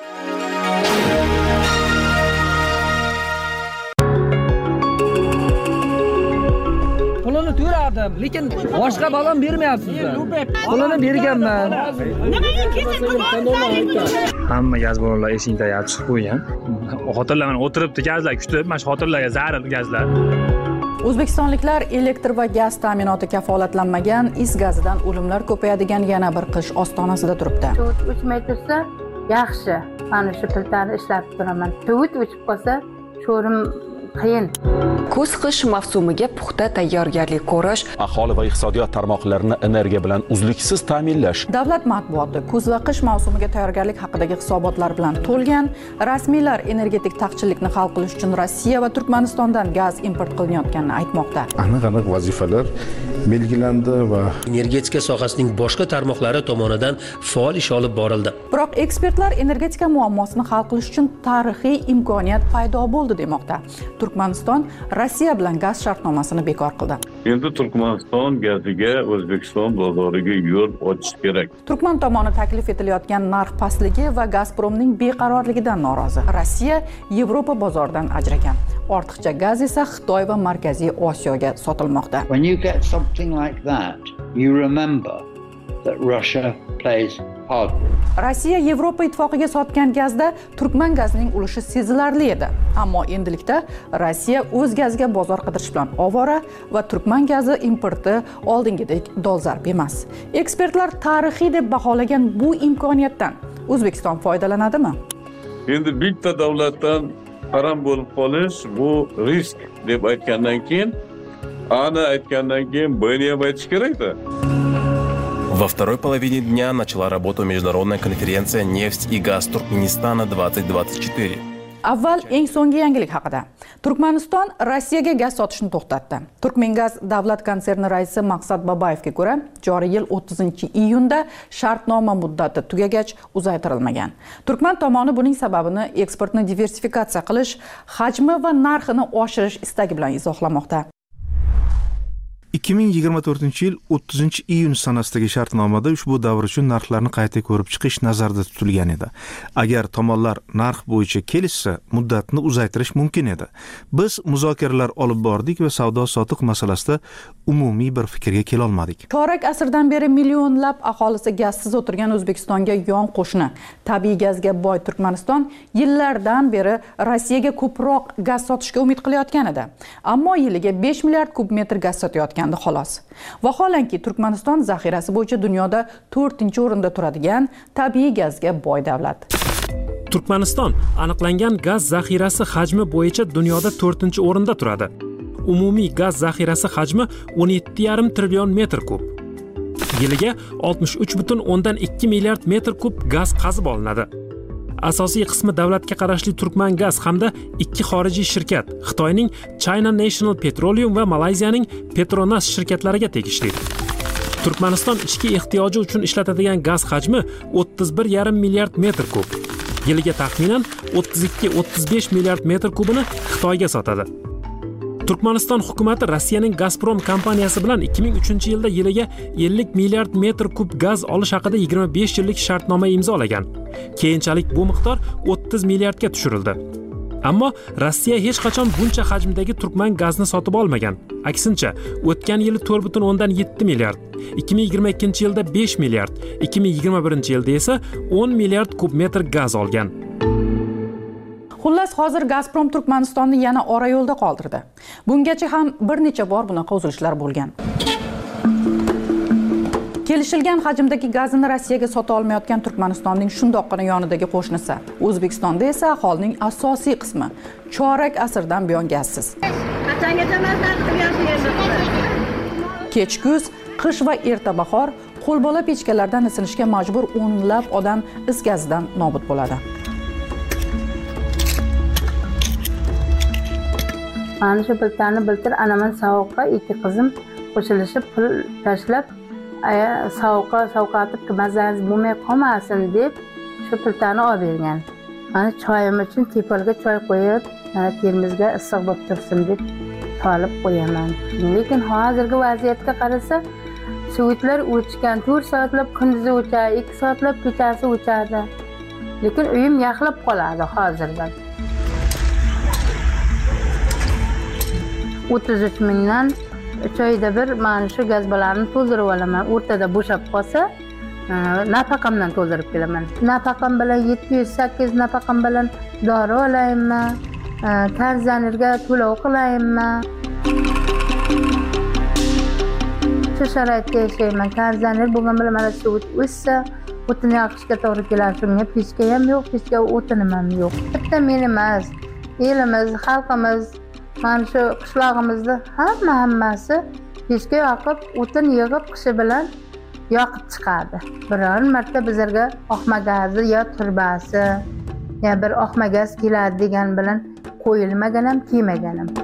Pulini to'ladim, lekin boshqa balam bermayapsizlar. Pulini berganman. Hamma gaz ballonlar esingda chiqib qo'ygan. Xotirlaman o'tiribdi gazlar kutib, mana shu xotirlarga zarar gazlar. O'zbekistonliklar elektr va gaz ta'minoti kafolatlanmagan is gazidan o'limlar ko'payadigan yana bir qish ostonasida turibdi. O'chmay tursa yaxshi. Mana shu piltani ishlatib turaman. O'chib qolsa sho'rim qiyin. Kuz-qish mavsumiga puxta tayyorgarlik ko'rish, aholi va iqtisodiyot tarmoqlarini energiya bilan uzluksiz ta'minlash. Davlat matbuoti kuz va qish mavsumiga tayyorgarlik haqidagi hisobotlar bilan to'lgan. Rasmiylar energetik taqchillikni hal qilish uchun Rossiya va Turkmanistondan gaz import qilinayotganini aytmoqda. Aniq vazifalar belgilandi va energetika sohasining boshqa tarmoqlari tomonidan faol ish olib borildi. Biroq ekspertlar energetika muammosini hal qilish uchun tarixiy imkoniyat paydo bo'ldi demoqda. Turkmaniston Rossiya bilan gaz shartnomasini bekor qildi. Endi Turkmaniston gaziga O'zbekiston bozoriga yo'l ochish kerak. Turkman tomoni taklif etilayotgan narx pastligi va Gazpromning beqarorligidan norozi. Rossiya Yevropa bozoridan ajragan. Ortiqcha gaz esa Xitoy va Markaziy Osiyoga sotilmoqda. When you get something like that, you remember that Russia plays hardball. Rossiya Yevropa ittifoqiga sotgan gazda Turkman gazining ulushi sezilarli edi. Ammo endilikda Rossiya o'z gaziga bozor qidirish bilan ovora va Turkman gazi importi oldingidek dolzarb emas. Ekspertlar tarixiy deb baholagan bu imkoniyatdan O'zbekiston foydalanadimi? Endi bitta davlatdan harom bo'lib qolish bu risk deb aytgandan keyin buni ham aytish kerak-da. Во второй половине дня начала работу международная конференция «Нефть и газ Туркменистана-2024». Avval eng so'nggi yangilik haqida. Turkmaniston Rossiyaga gaz sotishni to'xtatdi. Turkmengaz davlat konserni raisi Maqsad Babayevga ko'ra, joriy yil 30-iyunda shartnoma muddati tugagach uzaytirilmagan. Turkman tomoni buning sababini eksportni diversifikatsiya qilish, hajmi va narxini oshirish istagi bilan izohlamoqda. 2024-yil 30-iyun sanasidagi shartnomada ushbu davr uchun narxlarni qayta ko'rib chiqish nazarda tutilgan edi. Agar tomonlar narx bo'yicha kelishsa, muddatni uzaytirish mumkin edi. Biz muzokaralar olib bordik va savdo-sotiq masalasida umumiy bir fikrga kela olmadik. Chorak asrdan beri millionlab aholisi gazsiz o'tirgan O'zbekistonga yon qo'shni, tabiiy gazga boy Turkmaniston yillardan beri Rossiyaga ko'proq gaz sotishga umid qilayotgan edi. Ammo yiliga 5 milliard kub metr gaz sotayotgan xolos. Vaholanki Turkmaniston zaxirasi bo'yicha dunyoda 4-o'rinda turadigan tabiiy gazga boy davlat. Turkmaniston aniqlangan gaz zaxirasi hajmi bo'yicha dunyoda 4-o'rinda turadi. Umumiy gaz zaxirasi hajmi 17,5 trillion metr kub. Yiliga 63,2 milliard metr kub gaz qazib olinadi. Asosiy qismi davlatga qarashli Turkman Gaz hamda ikki xorijiy shirkat, Xitoyning China National Petroleum va Malayziyaning Petronas shirkatlariga tegishli. Turkmaniston ichki ehtiyoji uchun ishlatadigan gaz hajmi 31,5 milliard metr kub. Yiliga taxminan 32-35 milliard metr kubini Xitoyga sotadi. Turkmaniston hukumati Rossiyaning Gazprom kompaniyasi bilan 2003-yilda yiliga 50 milliard metr kub gaz olish haqida 25 yillik shartnoma imzolagan. Keyinchalik bu miqdor 30 milliardga tushirildi. Ammo Rossiya hech qachon buncha hajmdagi Turkman gazni sotib olmagan. Aksincha, o'tgan yili 4,7 milliard, 2022-yilda 5 milliard, 2021-yilda esa 10 milliard kub metr gaz olgan. Xullas, hozir Gazprom Turkmanistonni yana ora yo'lda qoldirdi. Bungacha ham bir necha bor bunaqa uzilishlar bo'lgan. Kelishilgan hajmdagi gazini Rossiyaga sota olmayotgan Turkmanistonning shundoqqina yonidagi qo'shnisi O'zbekistonda esa aholining asosiy qismi chorak asrdan buyon gazsiz. Kech kuz, qish va erta bahor qo'lbola pechkalardan isinishga majbur o'nlab odam is gazidan nobud bo'ladi. Mana shu biltarni biltir anaman sovuqqa ikki qizim qo'shilishib pul tashlab sovqatib mazangiz bo'lmay qolmasin deb shu piltani olib bergan. Mana choyim uchun tepalga choy qo'yib, termizga issiq bo'lib tursin deb solib qo'yaman. Lekin hozirgi vaziyatga qarasa, suvitlar o'chgan, 4 soatlab kunduzi o'chadi, 2 soatlab kechasi o'chadi. Lekin uyim yaxlab qoladi hozirdan. 33 mingdan 3 oyda bir mana shu gazbalarni to'ldirib olaman. O'rtada bo'shab qolsa, nafaqamdan to'ldirib kelaman. Nafaqam bilan 708 nafaqam bilan dori olayman, konditsionerga to'lov qilayman. Shu sharoitda yashayman. Konditsioner bo'lgan bilan mana shu o'ssa, o'tin yoqishga to'g'ri keladi. Shunga pechka ham yo'q, pechka o'tinim ham yo'q. Bitta men emas, elimiz, xalqimiz, mana shu qishlog'imizda hammasi pechka yoqib, o'tin yig'ib qishi bilan yoqib chiqadi. Biror marta bizlarga oqma gazi yo turbasi, ya bir oqma gaz keladi degan bilan qo'yilmagan ham, kelmagan ham.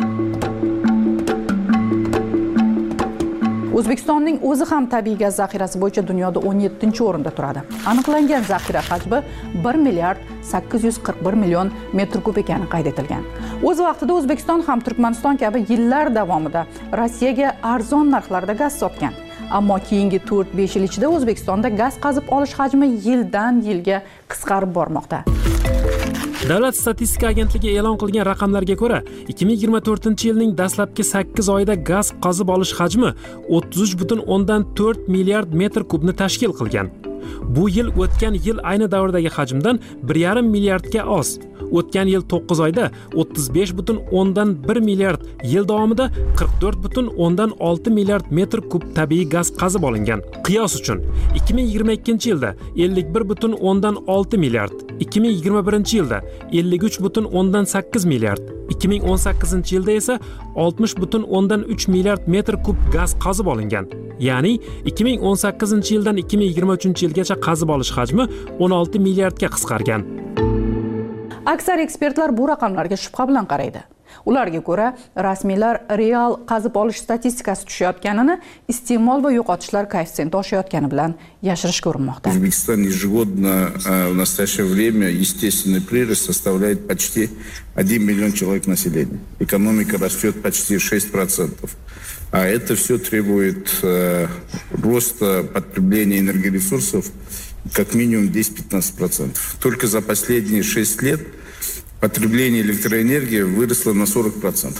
O'zbekistonning o'zi ham tabiiy gaz zaxirasi bo'yicha dunyoda 17-o'rinda turadi. Aniqlangan zaxira hajmi 1 milliard 841 million metr kub ekani qayd etilgan. O'z vaqtida O'zbekiston ham Turkmaniston kabi yillar davomida Rossiyaga arzon narxlarda gaz sotgan. Ammo keyingi 4-5 yil ichida O'zbekistonda gaz qazib olish hajmi yildan yilga qisqarib bormoqda. Davlat statistika agentligi e'lon qilgan raqamlarga ko'ra, 2024-yilning dastlabki 8 oyida gaz qazib olish hajmi 33,4 milliard metr kubni tashkil qilgan. Bu yil o'tgan yil ayni davrdagi hajmdan 1,5 milliardga oz. O'tgan yil 9 oyda 35,1 milliard, yil davomida 44,6 milliard metr kub tabiiy gaz qazib olingan. Qiyos uchun 2022-yilda 51,6 milliard, 2021-yilda 53,8 milliard, 2018-yilda esa 60,3 milliard metr kub gaz qazib olingan. Ya'ni 2018-yildan 2023-yilgacha qazib olish hajmi 16 milliardga qisqargan. Aksar ekspertlar bu raqamlarga shubha bilan qaraydi. Ularga ko'ra, rasmiylar real qazib olish statistikasi tushayotganini iste'mol va yo'qotishlar koeffitsiyenti oshayotgani bilan yashirishga urinmoqda. O'zbekiston ежегодно в настоящее время естественный прирост составляет почти 1 миллион человек населения. Экономика растет почти 6%. А это все требует роста потребления энергоресурсов как минимум 10-15%. Только за последние 6 лет потребление электроэнергии выросло на 40%.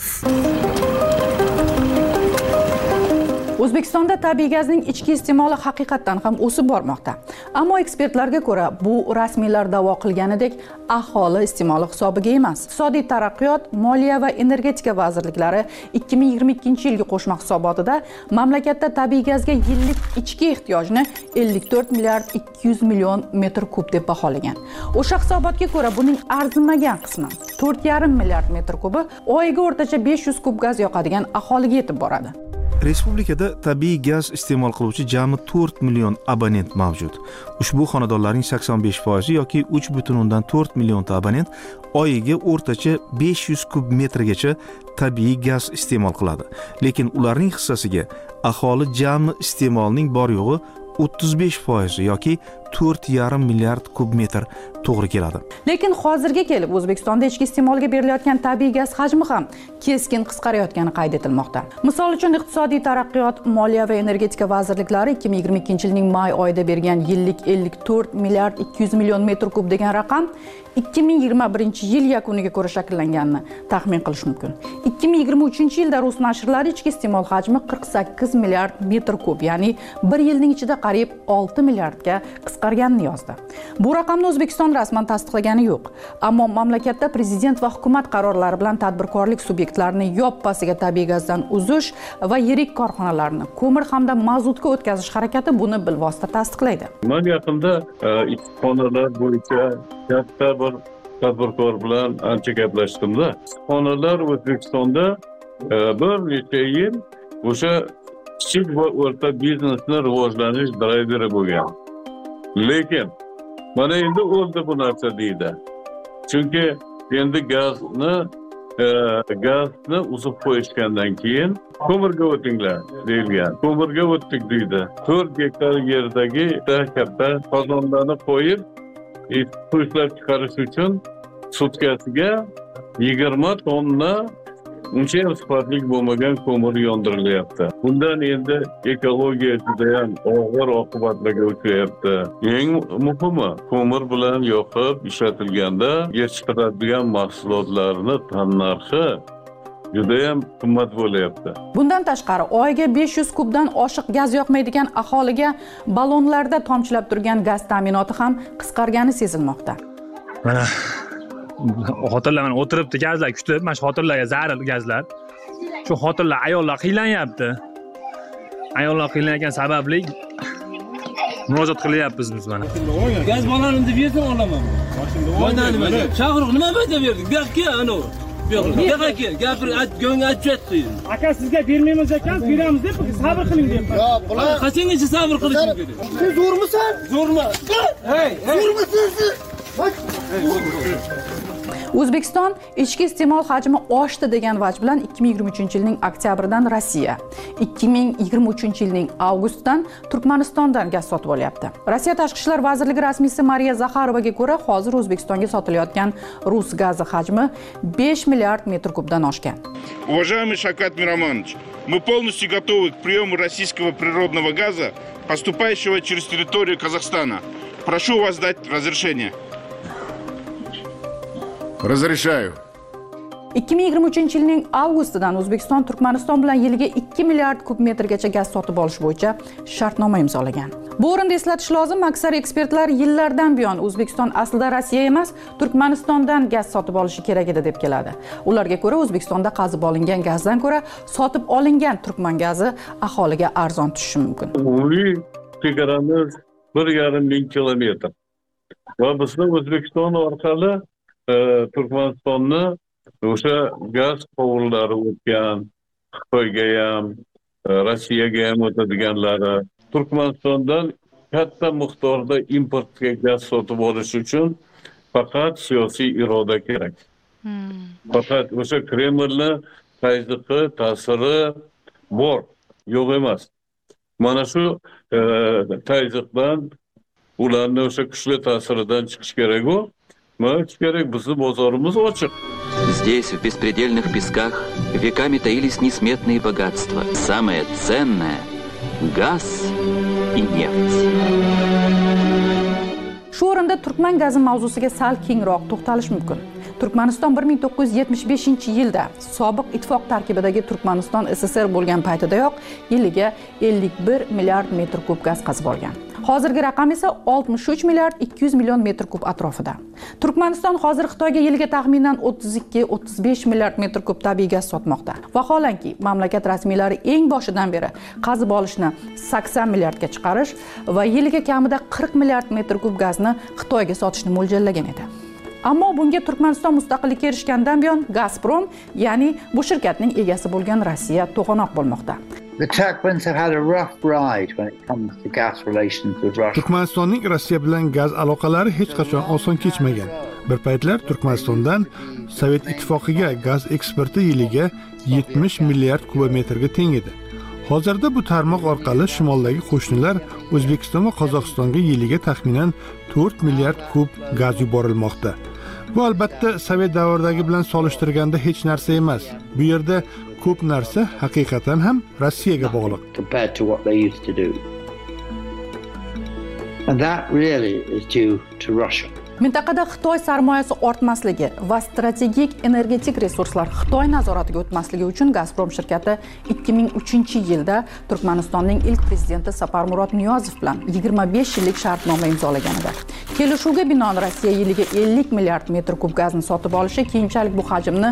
O'zbekistonda tabiiy gazning ichki iste'moli haqiqatan ham o'sib bormoqda. Ammo ekspertlarga ko'ra, bu rasmiylar da'vo qilganidek aholi iste'moli hisobiga emas. Iqtisodiy taraqqiyot, moliya va energetika vazirliklari 2022-yilgi qo'shma hisobotida mamlakatda tabiiy gazga yillik ichki ehtiyojni 54 milliard 200 million metr kub deb baholagan. O'sha hisobotga ko'ra, buning arzimagan qismi 4,5 milliard metr kubi oyiga o'rtacha 500 kub gaz yoqadigan aholiga yetib boradi. Respublikada tabiiy gaz iste'mol qiluvchi jami 4 million abonent mavjud. Ushbu xonadonlarning 85% yoki 3,4 millionta abonent oyiga o'rtacha 500 kub metrgacha tabiiy gaz iste'mol qiladi. Lekin ularning hissasiga aholi jami iste'molining bor yo'g'i 35% yoki 4,5 milliard kub metr to'g'ri keladi. Lekin hozirga kelib O'zbekistonda ichki iste'molga berilayotgan tabiiy gaz hajmi ham keskin qisqarayotgani qayd etilmoqda. Misol uchun Iqtisodiy taraqqiyot, moliya va energetika vazirliklari 2022-yilning may oyida bergan yillik 54 milliard 200 million metr kub degan raqam 2021-yil yakuniga ko'ra shakllanganini taxmin qilish mumkin. 2023-yilda rus nashrlari ichki iste'mol hajmi 48 milliard metr kub, ya'ni bir yilning ichida qariyb 6 milliardga qisqarganini yozdi. Bu raqamni O'zbekiston rasman tasdiqlagani yo'q, ammo mamlakatda prezident va hukumat qarorlari bilan tadbirkorlik subyektlarini yoppasiga tabiiy gazdan uzish va yirik korxonalarni ko'mir hamda mazutga o'tkazish harakati buni bilvosita tasdiqlaydi. Men yaqinda issiqxonalar bo'yicha katta bir tadbirkor bilan ancha gaplashdim-da. Issiqxonalar O'zbekistonda bir necha yil o'sha kichik va o'rta biznesni rivojlanish drayveri bo'lgan. Lekin mana endi o'ldi bu narsa deydi. Chunki endi gazni uzib qo'yishgandan keyin ko'mirga o'tinglar deyilgan. Ko'mirga o'tdik deydi. 4 gektar yerdagi katta qozonlarni qo'yib, suv ishlab chiqarish uchun sutkasiga 20 tonna uncha ham sifatli bo'lmagan ko'mir yondirilyapti. Bundan endi ekologiya juda ham og'ir oqibatlarga uchrayapti. Eng muhimi, ko'mir bilan yoqib ishlatilganda yetishtiriladigan mahsulotlarning tannarxi juda ham qimmat bo'lyapti. Bundan tashqari, oyiga 500 kubdan oshiq gaz yoqmaydigan aholiga ballonlarda tomchilab turgan gaz ta'minoti ham qisqargani sezilmoqda. Mana xotinlar mana o'tiribdi, gazlar kutib, mana shu xotinlarga zarur gazlar. Shu xotinlar, ayollar qiynalanyapti. Ayollar qiynalgan sababli murojaat qilyapmiz biz mana. Gaz bolalarni deb berdim olaman. Foydani nima? Chaqiriq nima foyda berdik? Bu yoqqa ana. Bu yoqqa gapir, go'ngga aytib aka sizga bermaymiz ekan, beramiz deb sabr qiling deb. Yo'q, bular qachongacha sabr qilishim kerak? Sen zo'rmisan? Zo'rma. Hey, zo'rmisan siz? O'zbekiston ichki iste'mol hajmi oshdi degan vaj bilan 2023-yilning oktyabridan Rossiya, 2023-yilning avgustidan Turkmanistondan gaz sotib olyapti. Rossiya Tashqi ishlar vazirligi rasmiysi Mariya Zaxarovaga ko'ra, hozir O'zbekistonga sotilayotgan rus gazi hajmi 5 milliard metr kubdan oshgan. Уважаемый Шавкат Миромонович, мы полностью готовы к приему российского природного газа, поступающего через территорию Казахстана. Прошу вас дать разрешение. Разрешаю. 2023-yilning avgustidan O'zbekiston Turkmaniston bilan yiliga 2 milliard kub metrgacha gaz sotib olish bo'yicha shartnoma imzolagan. Bu o'rinda eslatish lozim, aksar ekspertlar yillardan buyon O'zbekiston aslida Rossiya emas, Turkmanistondan gaz sotib olishi kerak edi deb keladi. Ularga ko'ra, O'zbekistonda qazib olingan gazdan ko'ra sotib olingan turkman gazi aholiga arzon tushishi mumkin. Umumiy chegaramiz 1,5 ming kilometr. Va bizning O'zbekiston orqali Turkmanistonni o'sha gaz quvurlari o'tgan, Xitoyga ham, Rossiyaga ham o'tadiganlari. Turkmanistondan katta miqdorda importga gaz sotib olish uchun faqat siyosiy iroda kerak. Faqat o'sha Kremlning ta'siri bor, yo'q emas. Mana shu ta'sirdan, ularning o'sha kuchli ta'siridan chiqish kerak-ku. Здесь, в беспредельных песках, веками таились несметные богатства. Самое ценное – газ и нефть. Shu o'rinda turkman gazi mavzusiga sal kengroq to'xtalish mumkin. Turkmaniston 1975-yilda sobiq ittifoq tarkibidagi Turkmaniston SSR bo'lgan paytidayoq yiliga 51 milliard metr kub gaz qazib olgan. Hozirgi raqam esa 63 milliard 200 million metr kub atrofida. Turkmaniston hozir Xitoyga yiliga taxminan 32-35 milliard metr kub tabiiy gaz sotmoqda. Vaholanki, mamlakat rasmiylari eng boshidan beri qazib olishni 80 milliardga chiqarish va yiliga kamida 40 milliard metr kub gazni Xitoyga sotishni mo'ljallagan edi. Ammo bunga Turkmaniston mustaqillikka erishgandan buyon Gazprom, ya'ni bu shirkatning egasi bo'lgan Rossiya to'g'anoq bo'lmoqda. Turkmanistonning Rossiya bilan gaz aloqalari hech qachon oson kechmagan. Bir paytlar Turkmanistondan Sovet ittifoqiga gaz eksporti yiliga 70 milliard kubometrga teng edi. Hozirda bu tarmoq orqali shimoldagi qo'shnilar O'zbekiston va Qozog'istonga yiliga taxminan 4 milliard kub gaz yuborilmoqda. Bu albatta Sovet davridagi bilan solishtirganda hech narsa emas. Bu yerda ko'p narsa haqiqatan ham Rossiyaga bog'liq. Mintaqada Xitoy sarmoyasi ortmasligi va strategik energetik resurslar Xitoy nazoratiga o'tmasligi uchun Gazprom shirkati 2003-yilda Turkmanistonning ilk prezidenti Saparmurod Niyozov bilan 25 yillik shartnoma imzolaganida. Kelishuvga binoan Rossiya yiliga 50 milliard metr kub gazni sotib olishi, keyinchalik bu hajmni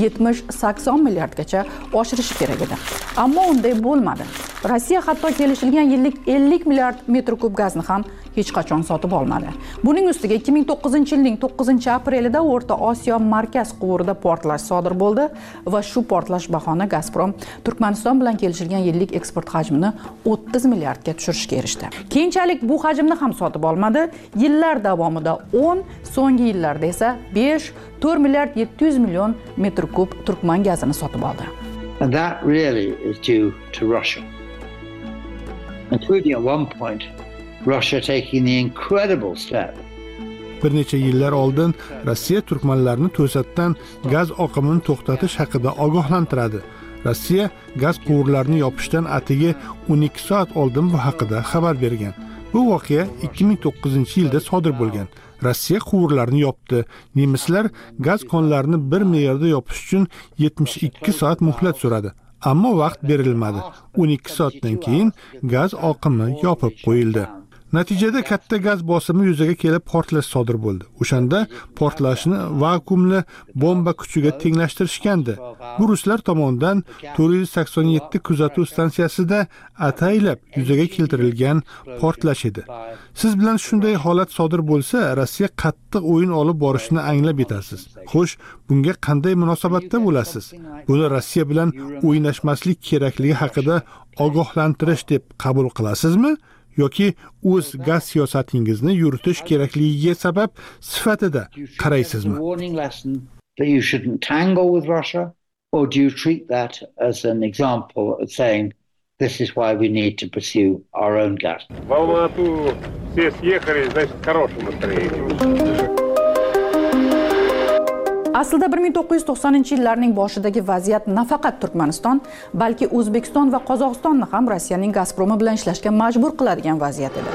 70-80 milliardgacha oshirishi kerak edi. Ammo unday bo'lmadi. Rossiya hatto kelishilgan yillik 50 milliard metr kub gazni ham hech qachon sotib olmadi. Buning ustiga 2009-yilning 9-aprelida O'rta Osiyo markaz quvurida portlash sodir bo'ldi va shu portlash bahona Gazprom Turkmaniston bilan kelishilgan yillik eksport hajmini 30 milliardga tushirishga erishdi. Keyinchalik bu hajmni ham sotib olmadi. Yillar davomida 10, so'nggi yillarda esa 5-4 milliard 700 million metr kub turkman gazini sotib oldi. And that really is due to Russia, including at one point Russia taking the incredible step. Bir necha yillar oldin Rossiya turkmanlarni to'satdan gaz oqimini to'xtatish haqida ogohlantiradi. Rossiya gaz quvurlarini yopishdan atigi 12 soat oldin bu haqida xabar bergan. Bu voqea 2009-yilda sodir bo'lgan. Rossiya quvurlarini yopdi. Nemislar gaz konlarini bir me'yorda yopish uchun 72 soat muhlat so'radi. Ammo vaqt berilmadi. 12 soatdan keyin gaz oqimi yopib qo'yildi. Natijada katta gaz bosimi yuzaga kelib portlash sodir bo'ldi. O'shanda portlashni vakuumli bomba kuchiga tenglashtirishgandi. Bu ruslar tomonidan 487 kuzatuv stansiyasida ataylab yuzaga keltirilgan portlash edi. Siz bilan shunday holat sodir bo'lsa, Rossiya qattiq o'yin olib borishini anglab yetasiz. Xo'sh, bunga qanday munosabatda bo'lasiz? Buni Rossiya bilan o'ynashmaslik kerakligi haqida ogohlantirish deb qabul qilasizmi? yoki o'z gaz siyosatingizni yuritish kerakligiga sabab sifatida qaraysizmi? That you shouldn't tangle with Russia, or do you treat that as an example of saying this is why we need to pursue our own gas? В Алмату все съехали, значит, в хорошем настроении. Aslida 1990-yillarning boshidagi vaziyat nafaqat Turkmaniston, balki O'zbekiston va Qozog'istonni ham Rossiyaning Gazpromi bilan ishlashga majbur qiladigan vaziyat edi.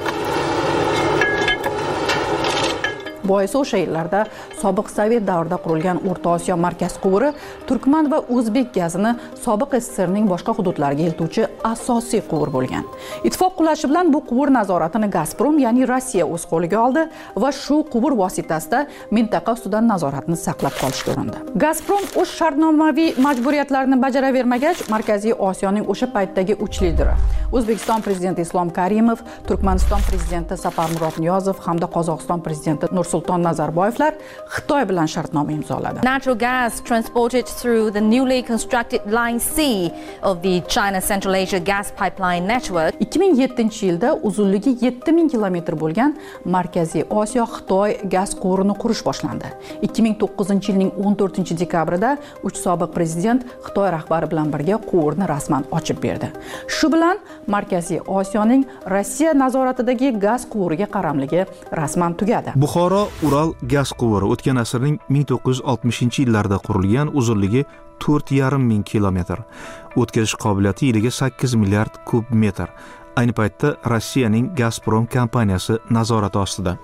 Boisi o'sha yillarda sobiq Sovet davrida qurilgan O'rta Osiyo markaz quvuri turkman va o'zbek gazini sobiq SSRning boshqa hududlariga eltuvchi asosiy quvur bo'lgan. Ittifoq qulashi bilan bu quvur nazoratini Gazprom, ya'ni Rossiya o'z qo'liga oldi va shu quvur vositasida mintaqa ustidan nazoratni saqlab qolishga urindi. Gazprom o'z shartnomaviy majburiyatlarini bajaravermagach, Markaziy Osiyoning o'sha paytdagi uch lideri O'zbekiston prezidenti Islom Karimov, Turkmaniston prezidenti Saparmurod Niyozov hamda Qozog'iston prezidenti Nursulton Nazarboyevlar Xitoy bilan shartnoma imzoladi. Natural gas transported through the newly constructed Line C of the China Central Asia gas pipeline network. 2007-yilda uzunligi 7000 kilometr bo'lgan Markaziy Osiyo Xitoy gaz quvurini qurish boshlandi. 2009-yilning 14-dekabrida uch sobiq prezident Xitoy rahbari bilan birga quvurni rasman ochib berdi. Shu bilan Markaziy Osiyoning Rossiya nazoratidagi gaz quvuriga qaramligi rasman tugadi. Buxoro Ural gaz quvuri o'tgan asrning 1960-yillarda qurilgan, uzunligi 4,5 ming kilometr. O'tkazish qobiliyati yiliga 8 milliard kub metr. Ayni paytda Rossiyaning Gazprom kompaniyasi nazorati ostida.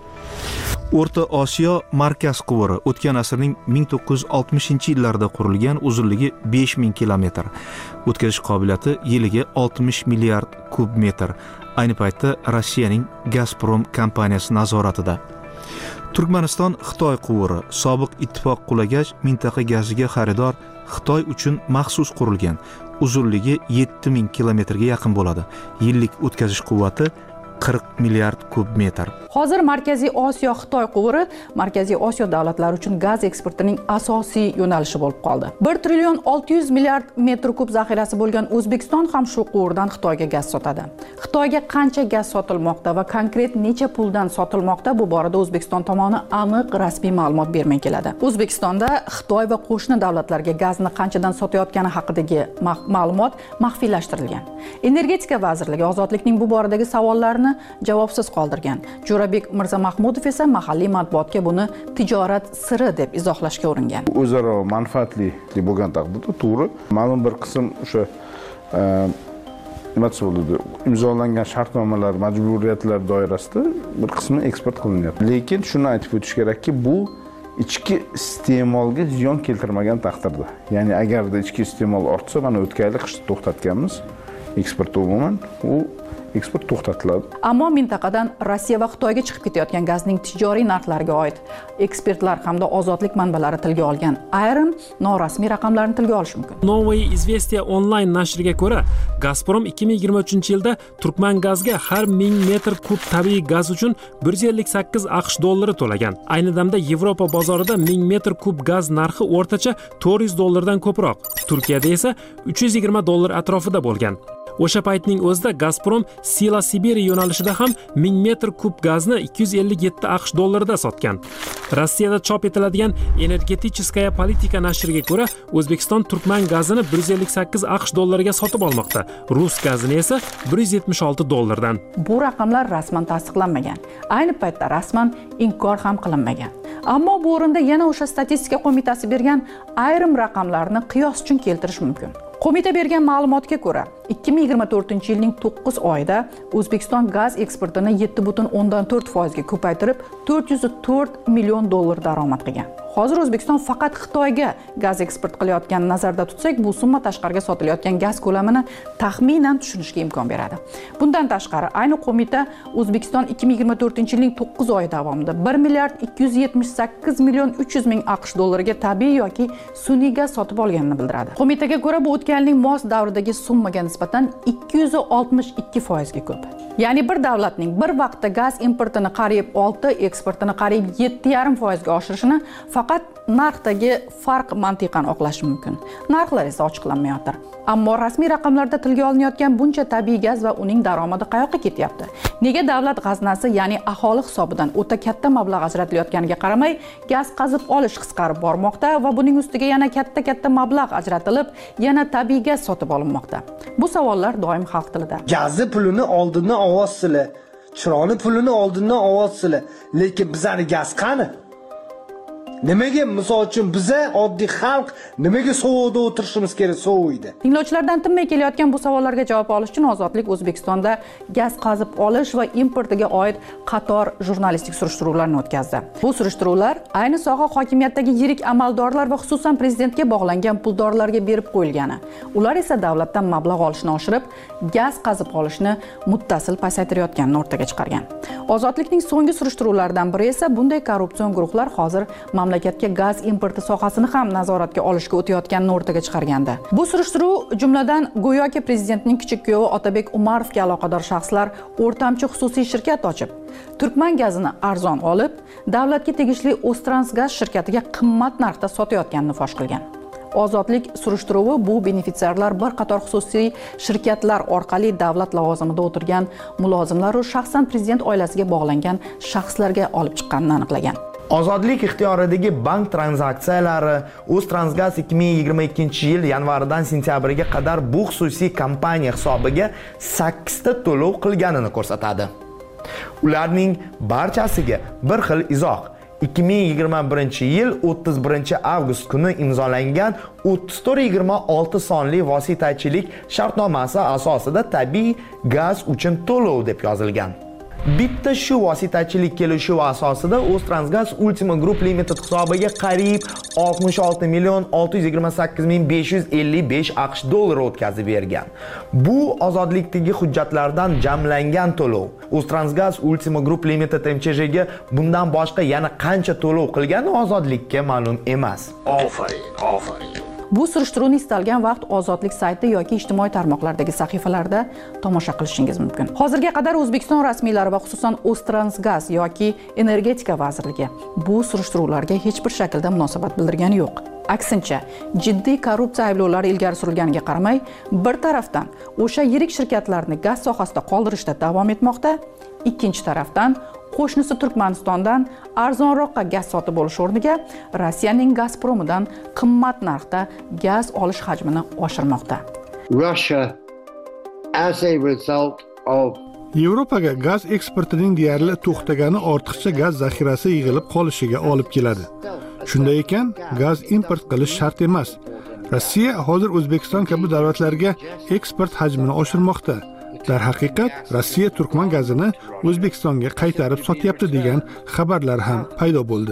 O'rta Osiyo markaz quvuri o'tgan asrning 1960-yillarda qurilgan, uzunligi 5000 kilometr. O'tkazish qobiliyati yiliga 60 milliard kub metr. Ayni paytda Rossiyaning Gazprom kompaniyasi nazoratida. Turkmaniston Xitoy quvuri sobiq ittifoq qulagach, mintaqa gaziga xaridor Xitoy uchun maxsus qurilgan. Uzunligi 7000 kilometrga yaqin bo'ladi. Yillik o'tkazish quvvati 40 milliard kub metr. Hozir Markaziy Osiyo Xitoy quvuri Markaziy Osiyo davlatlari uchun gaz eksportining asosiy yo'nalishi bo'lib qoldi. 1 trillion 600 milliard metr kub zaxirasi bo'lgan O'zbekiston ham shu quvurdan Xitoyga gaz sotadi. Xitoyga qancha gaz sotilmoqda va konkret necha puldan sotilmoqda, bu borada O'zbekiston tomoni aniq rasmiy ma'lumot bermay keladi. O'zbekistonda Xitoy va qo'shni davlatlarga gazni qanchadan sotayotgani haqidagi ma'lumot maxfiylashtirilgan. Energetika vazirligi ozodlikning bu boradagi savollarini javobsiz qoldirgan. Jo'rabek Mirzamahmudov esa mahalliy matbuotga buni tijorat siri deb izohlashga uringan. O'zaro manfaatli bo'lgan taqdirda to'g'ri, ma'lum bir qism o'sha nima desa bo'ladi, imzolangan shartnomalar, majburiyatlar doirasida bir qismi eksport qilinyapti. Lekin shuni aytib o'tish kerakki, bu ichki iste'molga ziyon keltirmagan taqdirda. Ya'ni agarda ichki iste'mol ortsa, mana o'tgan yil qishda to'xtatganmiz, eksport umuman u eksport to'xtatiladi. Ammo mintaqadan Rossiya va Xitoyga chiqib ketayotgan gazning tijoriy narxlariga oid ekspertlar hamda ozodlik manbalari tilga olgan ayrim norasmiy raqamlarni tilga olish mumkin. Новое известия onlayn nashriga ko'ra, Gazprom 2023-yilda Turkmangazga har 1000 metr kub tabiiy gaz uchun 158 AQSh dollari to'lagan. Ayni damda Yevropa bozorida 1000 metr kub gaz narxi o'rtacha 400 dollardan ko'proq. Turkiyada esa 320 dollar atrofida bo'lgan. O'sha paytning o'zida Gazprom Sila Sibiriya yo'nalishida ham 1000 metr kub gazni 257 AQSh dollarida sotgan. Rossiyada chop etiladigan Energeticheskaya politika nashriga ko'ra, O'zbekiston Turkman gazini 158 AQSh dollariga sotib olmoqda. Rus gazini esa 176 dollardan. Bu raqamlar rasman tasdiqlanmagan. Ayni paytda rasman inkor ham qilinmagan. Ammo bu o'rinda yana o'sha statistika qo'mitasi bergan ayrim raqamlarni qiyos uchun keltirish mumkin. Qo'mita bergan ma'lumotga ko'ra, 2024-yilning 9 oyida O'zbekiston gaz eksportini 7,4% ga ko'paytirib, 404 million dollar daromad qilgan. Hozir O'zbekiston faqat Xitoyga gaz eksport qilayotganini nazarda tutsak, bu summa tashqariga sotilayotgan gaz ko'lamini taxminan tushunishga imkon beradi. Bundan tashqari, ayni qo'mita O'zbekiston 2024-yilning 9 oyi davomida 1 milliard 278 million 300 ming AQSh dollariga tabiiy yoki sun'iy gaz sotib olganini bildiradi. Qo'mitaga ko'ra, bu o'tgan yilning mos davridagi summaga nisbatan 262% ga ko'p. Ya'ni bir davlatning bir vaqtda gaz importini qariyb 6, eksportini qariyb 7,5% ga oshirishini faqat narxdagi farq mantiqan oqlash mumkin. Narxlar esa ochiqlanmayotir. Ammo rasmiy raqamlarda tilga olinayotgan buncha tabiiy gaz va uning daromadi qayoqqa ketyapti? Nega davlat g'aznasi, ya'ni aholi hisobidan o'ta katta mablag' ajratilayotganiga qaramay, gaz qazib olish qisqarib bormoqda va buning ustiga yana katta mablag' ajratilib, yana tabiiy gaz sotib olinmoqda? Bu savollar doim xalq tilida. Gazni pulini oldindan ovotsizlar, chiroqni pulini oldindan ovotsizlar, lekin bizning gaz qani? Nimaga misol uchun biza oddiy xalq nimaga sovuqda o'tirishimiz kerak sovuqda? Tinglovchilardan tinmay kelayotgan bu savollarga javob olish uchun Ozodlik O'zbekistonda gaz qazib olish va importiga oid qator jurnalistik surishtiruvlarni o'tkazdi. Bu surishtiruvlar ayni soha hokimiyatdagi yirik amaldorlar va xususan prezidentga bog'langan puldorlarga berib qo'yilgani. Ular esa davlatdan mablag' olishni oshirib, gaz qazib olishni muttasil pasaytirayotganini o'rtaga chiqargan. Ozodlikning so'nggi surishtiruvlaridan biri esa bunday korrupsion guruhlar hozir mamlakatga gaz importi sohasini ham nazoratga olishga o'tayotganini o'rtaga chiqargandi. Bu surishtiruv jumladan go'yoki prezidentning kichik kuyovi Otabek Umarovga aloqador shaxslar o'rtamchi xususiy shirkat ochib, Turkman gazini arzon olib, davlatga tegishli O'ztransgaz shirkatiga qimmat narxda sotayotganini fosh qilgan. Ozodlik surishtiruvi bu benefitsiarlar bir qator xususiy shirkatlar orqali davlat lavozimida o'tirgan mulozimlar va shaxsan prezident oilasiga bog'langan shaxslarga olib chiqqanini aniqlagan. Ozodlik ixtiyoridagi bank tranzaksiyalari O'ztransgaz 2022-yil yanvaridan sentyabriga qadar bu xususiy kompaniya hisobiga 8 ta to'lov qilganini ko'rsatadi. Ularning barchasiga bir xil izoh 2021-yil 31-avgust kuni imzolangan 3426 sonli vositachilik shartnomasi asosida tabiiy gaz uchun to'lov deb yozilgan. Bitta shu vositachilik kelishuvi asosida O'ztransgaz Ultima Group Limited hisobiga qariyb 66 million 628 ming 555 AQSh dollari o'tkazib bergan. Bu ozodlikdagi hujjatlardan jamlangan to'lov. O'ztransgaz Ultima Group Limited MCHga bundan boshqa yana qancha to'lov qilgani ozodlikka ma'lum emas. Ofarin. Bu surishtiruvni istalgan vaqt Ozodlik sayti yoki ijtimoiy tarmoqlardagi sahifalarda tomosha qilishingiz mumkin. Hozirga qadar O'zbekiston rasmiylari va xususan O'ztransgaz yoki Energetika vazirligi bu surishtiruvlarga hech bir shaklda munosabat bildirgani yo'q. Aksincha, jiddiy korrupsiya ayblovlari ilgari surilganiga qaramay, bir tarafdan o'sha yirik shirkatlarni gaz sohasida qoldirishda davom etmoqda, ikkinchi tarafdan qo'shnisi Turkmanistondan arzonroqqa gaz sotib olish o'rniga Rossiyaning Gazpromidan qimmat narxda gaz olish hajmini oshirmoqda. Russia, as a result of Yevropaga gaz eksportining deyarli to'xtagani ortiqcha gaz zaxirasi yig'ilib qolishiga olib keladi. Shunday ekan, gaz import qilish shart emas. Rossiya hozir O'zbekiston kabi davlatlarga eksport hajmini oshirmoqda. Darhaqiqat, Rossiya turkman gazini O'zbekistonga qaytarib sotyapti degan xabarlar ham paydo bo'ldi.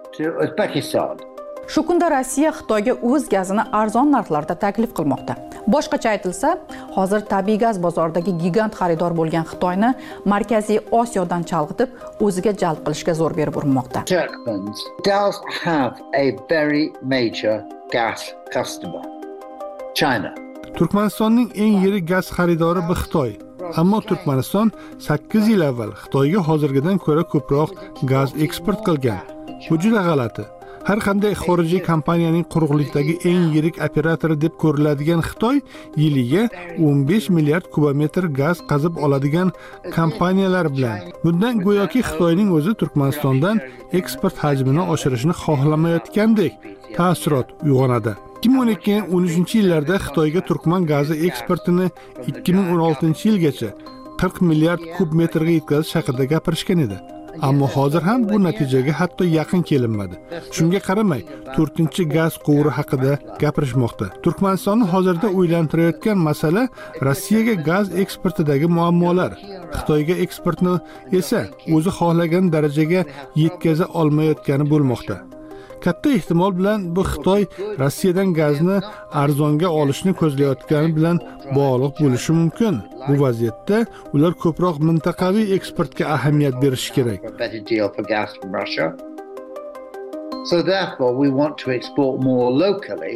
Shu kunda Rossiya Xitoyga o'z gazini arzon narxlarda taklif qilmoqda. Boshqacha aytilsa, hozir tabiiy gaz bozoridagi gigant xaridor bo'lgan Xitoyni Markaziy Osiyodan chalg'itib, o'ziga jalb qilishga zo'r berib urinmoqda. Turkmens does have a very major gas customer, China. Turkmanistonning eng yirik gaz xaridori bu Xitoy. Ammo Turkmaniston 8 yil avval Xitoyga hozirgidan ko'ra ko'proq gaz eksport qilgan. Bu juda g'alati. Har qanday xorijiy kompaniyaning quruqlikdagi eng yirik operatori deb ko'riladigan Xitoy yiliga 15 milliard kubometr gaz qazib oladigan kompaniyalar bilan. Bundan go'yoki Xitoyning o'zi Turkmanistondan eksport hajmini oshirishni xohlamayotgandek ta'sirot uyg'onadi. 2012-13 yillarda Xitoyga turkman gazi eksportini 2016-yilgacha 40 milliard kub metrga yetkazish haqida gapirishgan edi. Ammo hozir ham bu natijaga hatto yaqin kelinmadi. Shunga qaramay, 4-gaz quvuri haqida gapirishmoqda. Turkmanistonni hozirda o'ylantirayotgan masala Rossiyaga gaz eksportidagi muammolar. Xitoyga eksportni esa o'zi xohlagan darajaga yetkaza olmayotgani bo'lmoqda. Katta ehtimol bilan bu Xitoy Rossiyadan gazni arzonga olishni ko'zlayotgani bilan bog'liq bo'lishi mumkin. Bu vaziyatda ular ko'proq mintaqaviy eksportga ahamiyat berishi kerak. So therefore we want to export more locally.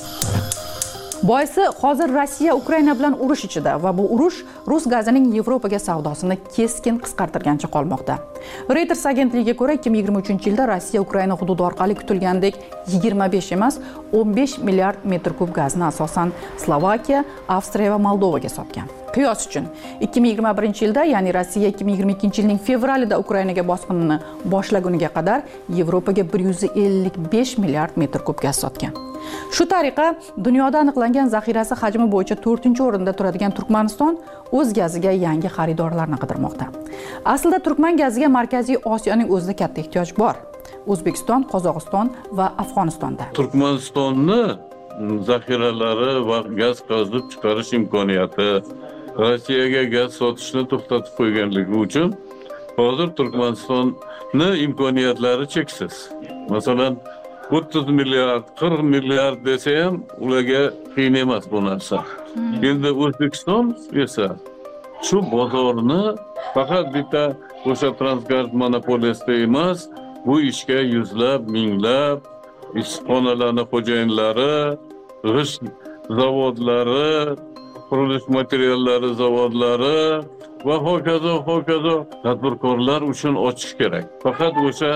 Boisi hozir Rossiya Ukraina bilan urush ichida va bu urush rus gazining Yevropaga savdosini keskin qisqartirgancha qolmoqda. Reuters agentligiga ko'ra 2023-yilda Rossiya Ukraina hududi orqali kutilgandek 25 emas, 15 milliard metr kub gazni asosan Slovakiya, Avstriya va Moldovaga sotgan. Qiyos uchun 2021-yilda, ya'ni Rossiya 2022-yilning fevralida Ukrainaga bosqinini boshlaguniga qadar Yevropaga 155 milliard metr kub gaz sotgan. Shu tariqa dunyoda aniqlangan zaxirasi hajmi bo'yicha 4-o'rinda turadigan Turkmaniston o'z gaziga yangi xaridorlarni qidirmoqda. Aslida turkman gaziga Markaziy Osiyoning o'zida katta ehtiyoj bor. O'zbekiston, Qozog'iston va Afg'onistonda. Turkmanistonni zaxiralari va gaz qazib chiqarish imkoniyati Rossiyaga gaz sotishni to'xtatib qo'yganligi uchun hozir Turkmanistonni imkoniyatlari cheksiz. Masalan, 30 milliard, 40 milliard desa ham ularga qiyin emas bu narsa. Endi O'zbekiston esa shu bozorni faqat bitta o'sha Transgaz monopoliyasida emas, bu ishga yuzlab, minglab ishxonalarning xo'jayinlari, g'isht zavodlari, qurilish materiallari zavodlari va hokazo tadbirkorlar uchun ochish kerak. Faqat o'sha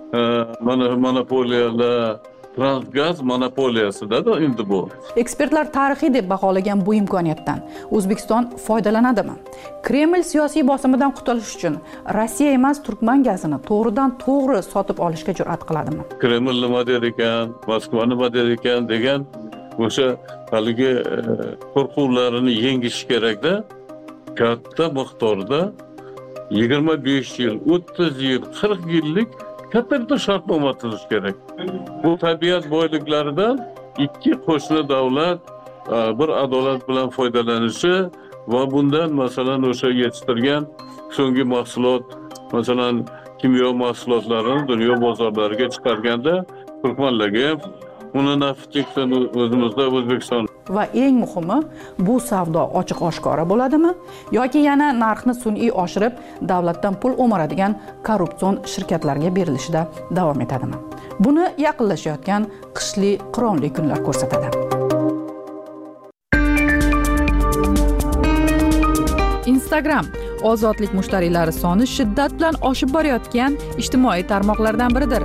monopoliyalar, Transgaz monopoliyasida endi bu. Ekspertlar tarixiy deb baholagan bu imkoniyatdan O'zbekiston foydalanadimi? Kreml siyosiy bosimidan qutulish uchun Rossiya emas, turkman gazini to'g'ridan-to'g'ri sotib olishga jur'at qiladimi? Kreml nima der ekan, Moskva nima der ekan degan o'sha haligi qo'rquvlarini yengish kerakda, katta miqdorda 25 yil, 30 yil, 40 yillik katta shartnoma tuzish kerak. Bu tabiat boyliklaridan ikki qo'shni davlat bir adolat bilan foydalanishi va bundan masalan o'sha yetishtirgan so'nggi mahsulot, masalan kimyo mahsulotlarini dunyo bozorlariga chiqarganda turkmanlarga ham uni nafi teksin o'zimizda O'zbekiston. Va eng muhimi, bu savdo ochiq oshkora bo'ladimi yoki yana narxni sun'iy oshirib davlatdan pul o'maradigan korrupsion shirkatlarga berilishida davom etadimi? Buni yaqinlashayotgan qishli qironli kunlar ko'rsatadi. Instagram ozodlik mushtariylari soni shiddat bilan oshib borayotgan ijtimoiy tarmoqlardan biridir.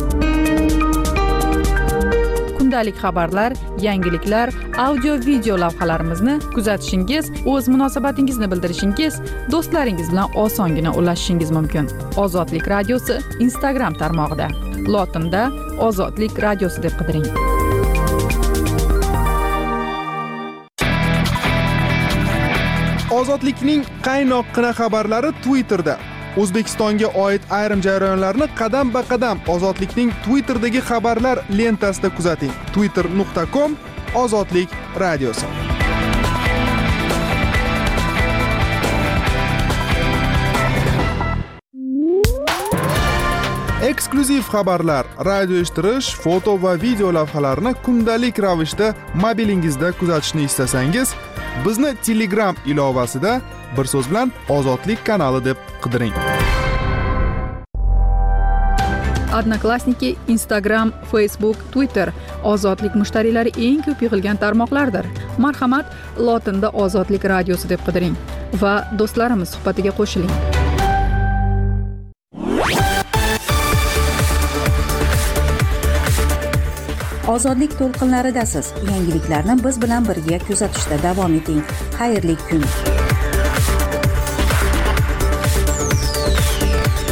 Kundalik xabarlar, yangiliklar, audio-video lavhalarimizni kuzatishingiz, o'z munosabatingizni bildirishingiz, do'stlaringiz bilan osongina ulashishingiz mumkin. Ozodlik radiosi Instagram tarmog'ida. Lotinda Ozodlik radiosi deb qidiring. Ozodlikning qaynoqqina xabarlari Twitterda. O'zbekistonga oid ayrim jarayonlarni qadam-ba-qadam Ozodlikning Twitterdagi xabarlar lentasida kuzating. twitter.com Ozodlik radiosi. Eksklyuziv xabarlar, radio eshittirish, foto va video lavhalarni kundalik ravishda mobilingizda kuzatishni istasangiz, bizni Telegram ilovasida bir so'z bilan Ozodlik kanali deb qidiring. Odnoklassniki, Instagram, Facebook, Twitter Ozodlik mushtariylari eng ko'p yig'ilgan tarmoqlardir. Marhamat, lotinda Ozodlik radiosi deb qidiring va do'stlarimiz suhbatiga qo'shiling. Ozodlik to'lqinlaridasiz. Yangiliklarni biz bilan birga kuzatishda davom eting. Xayrli kun.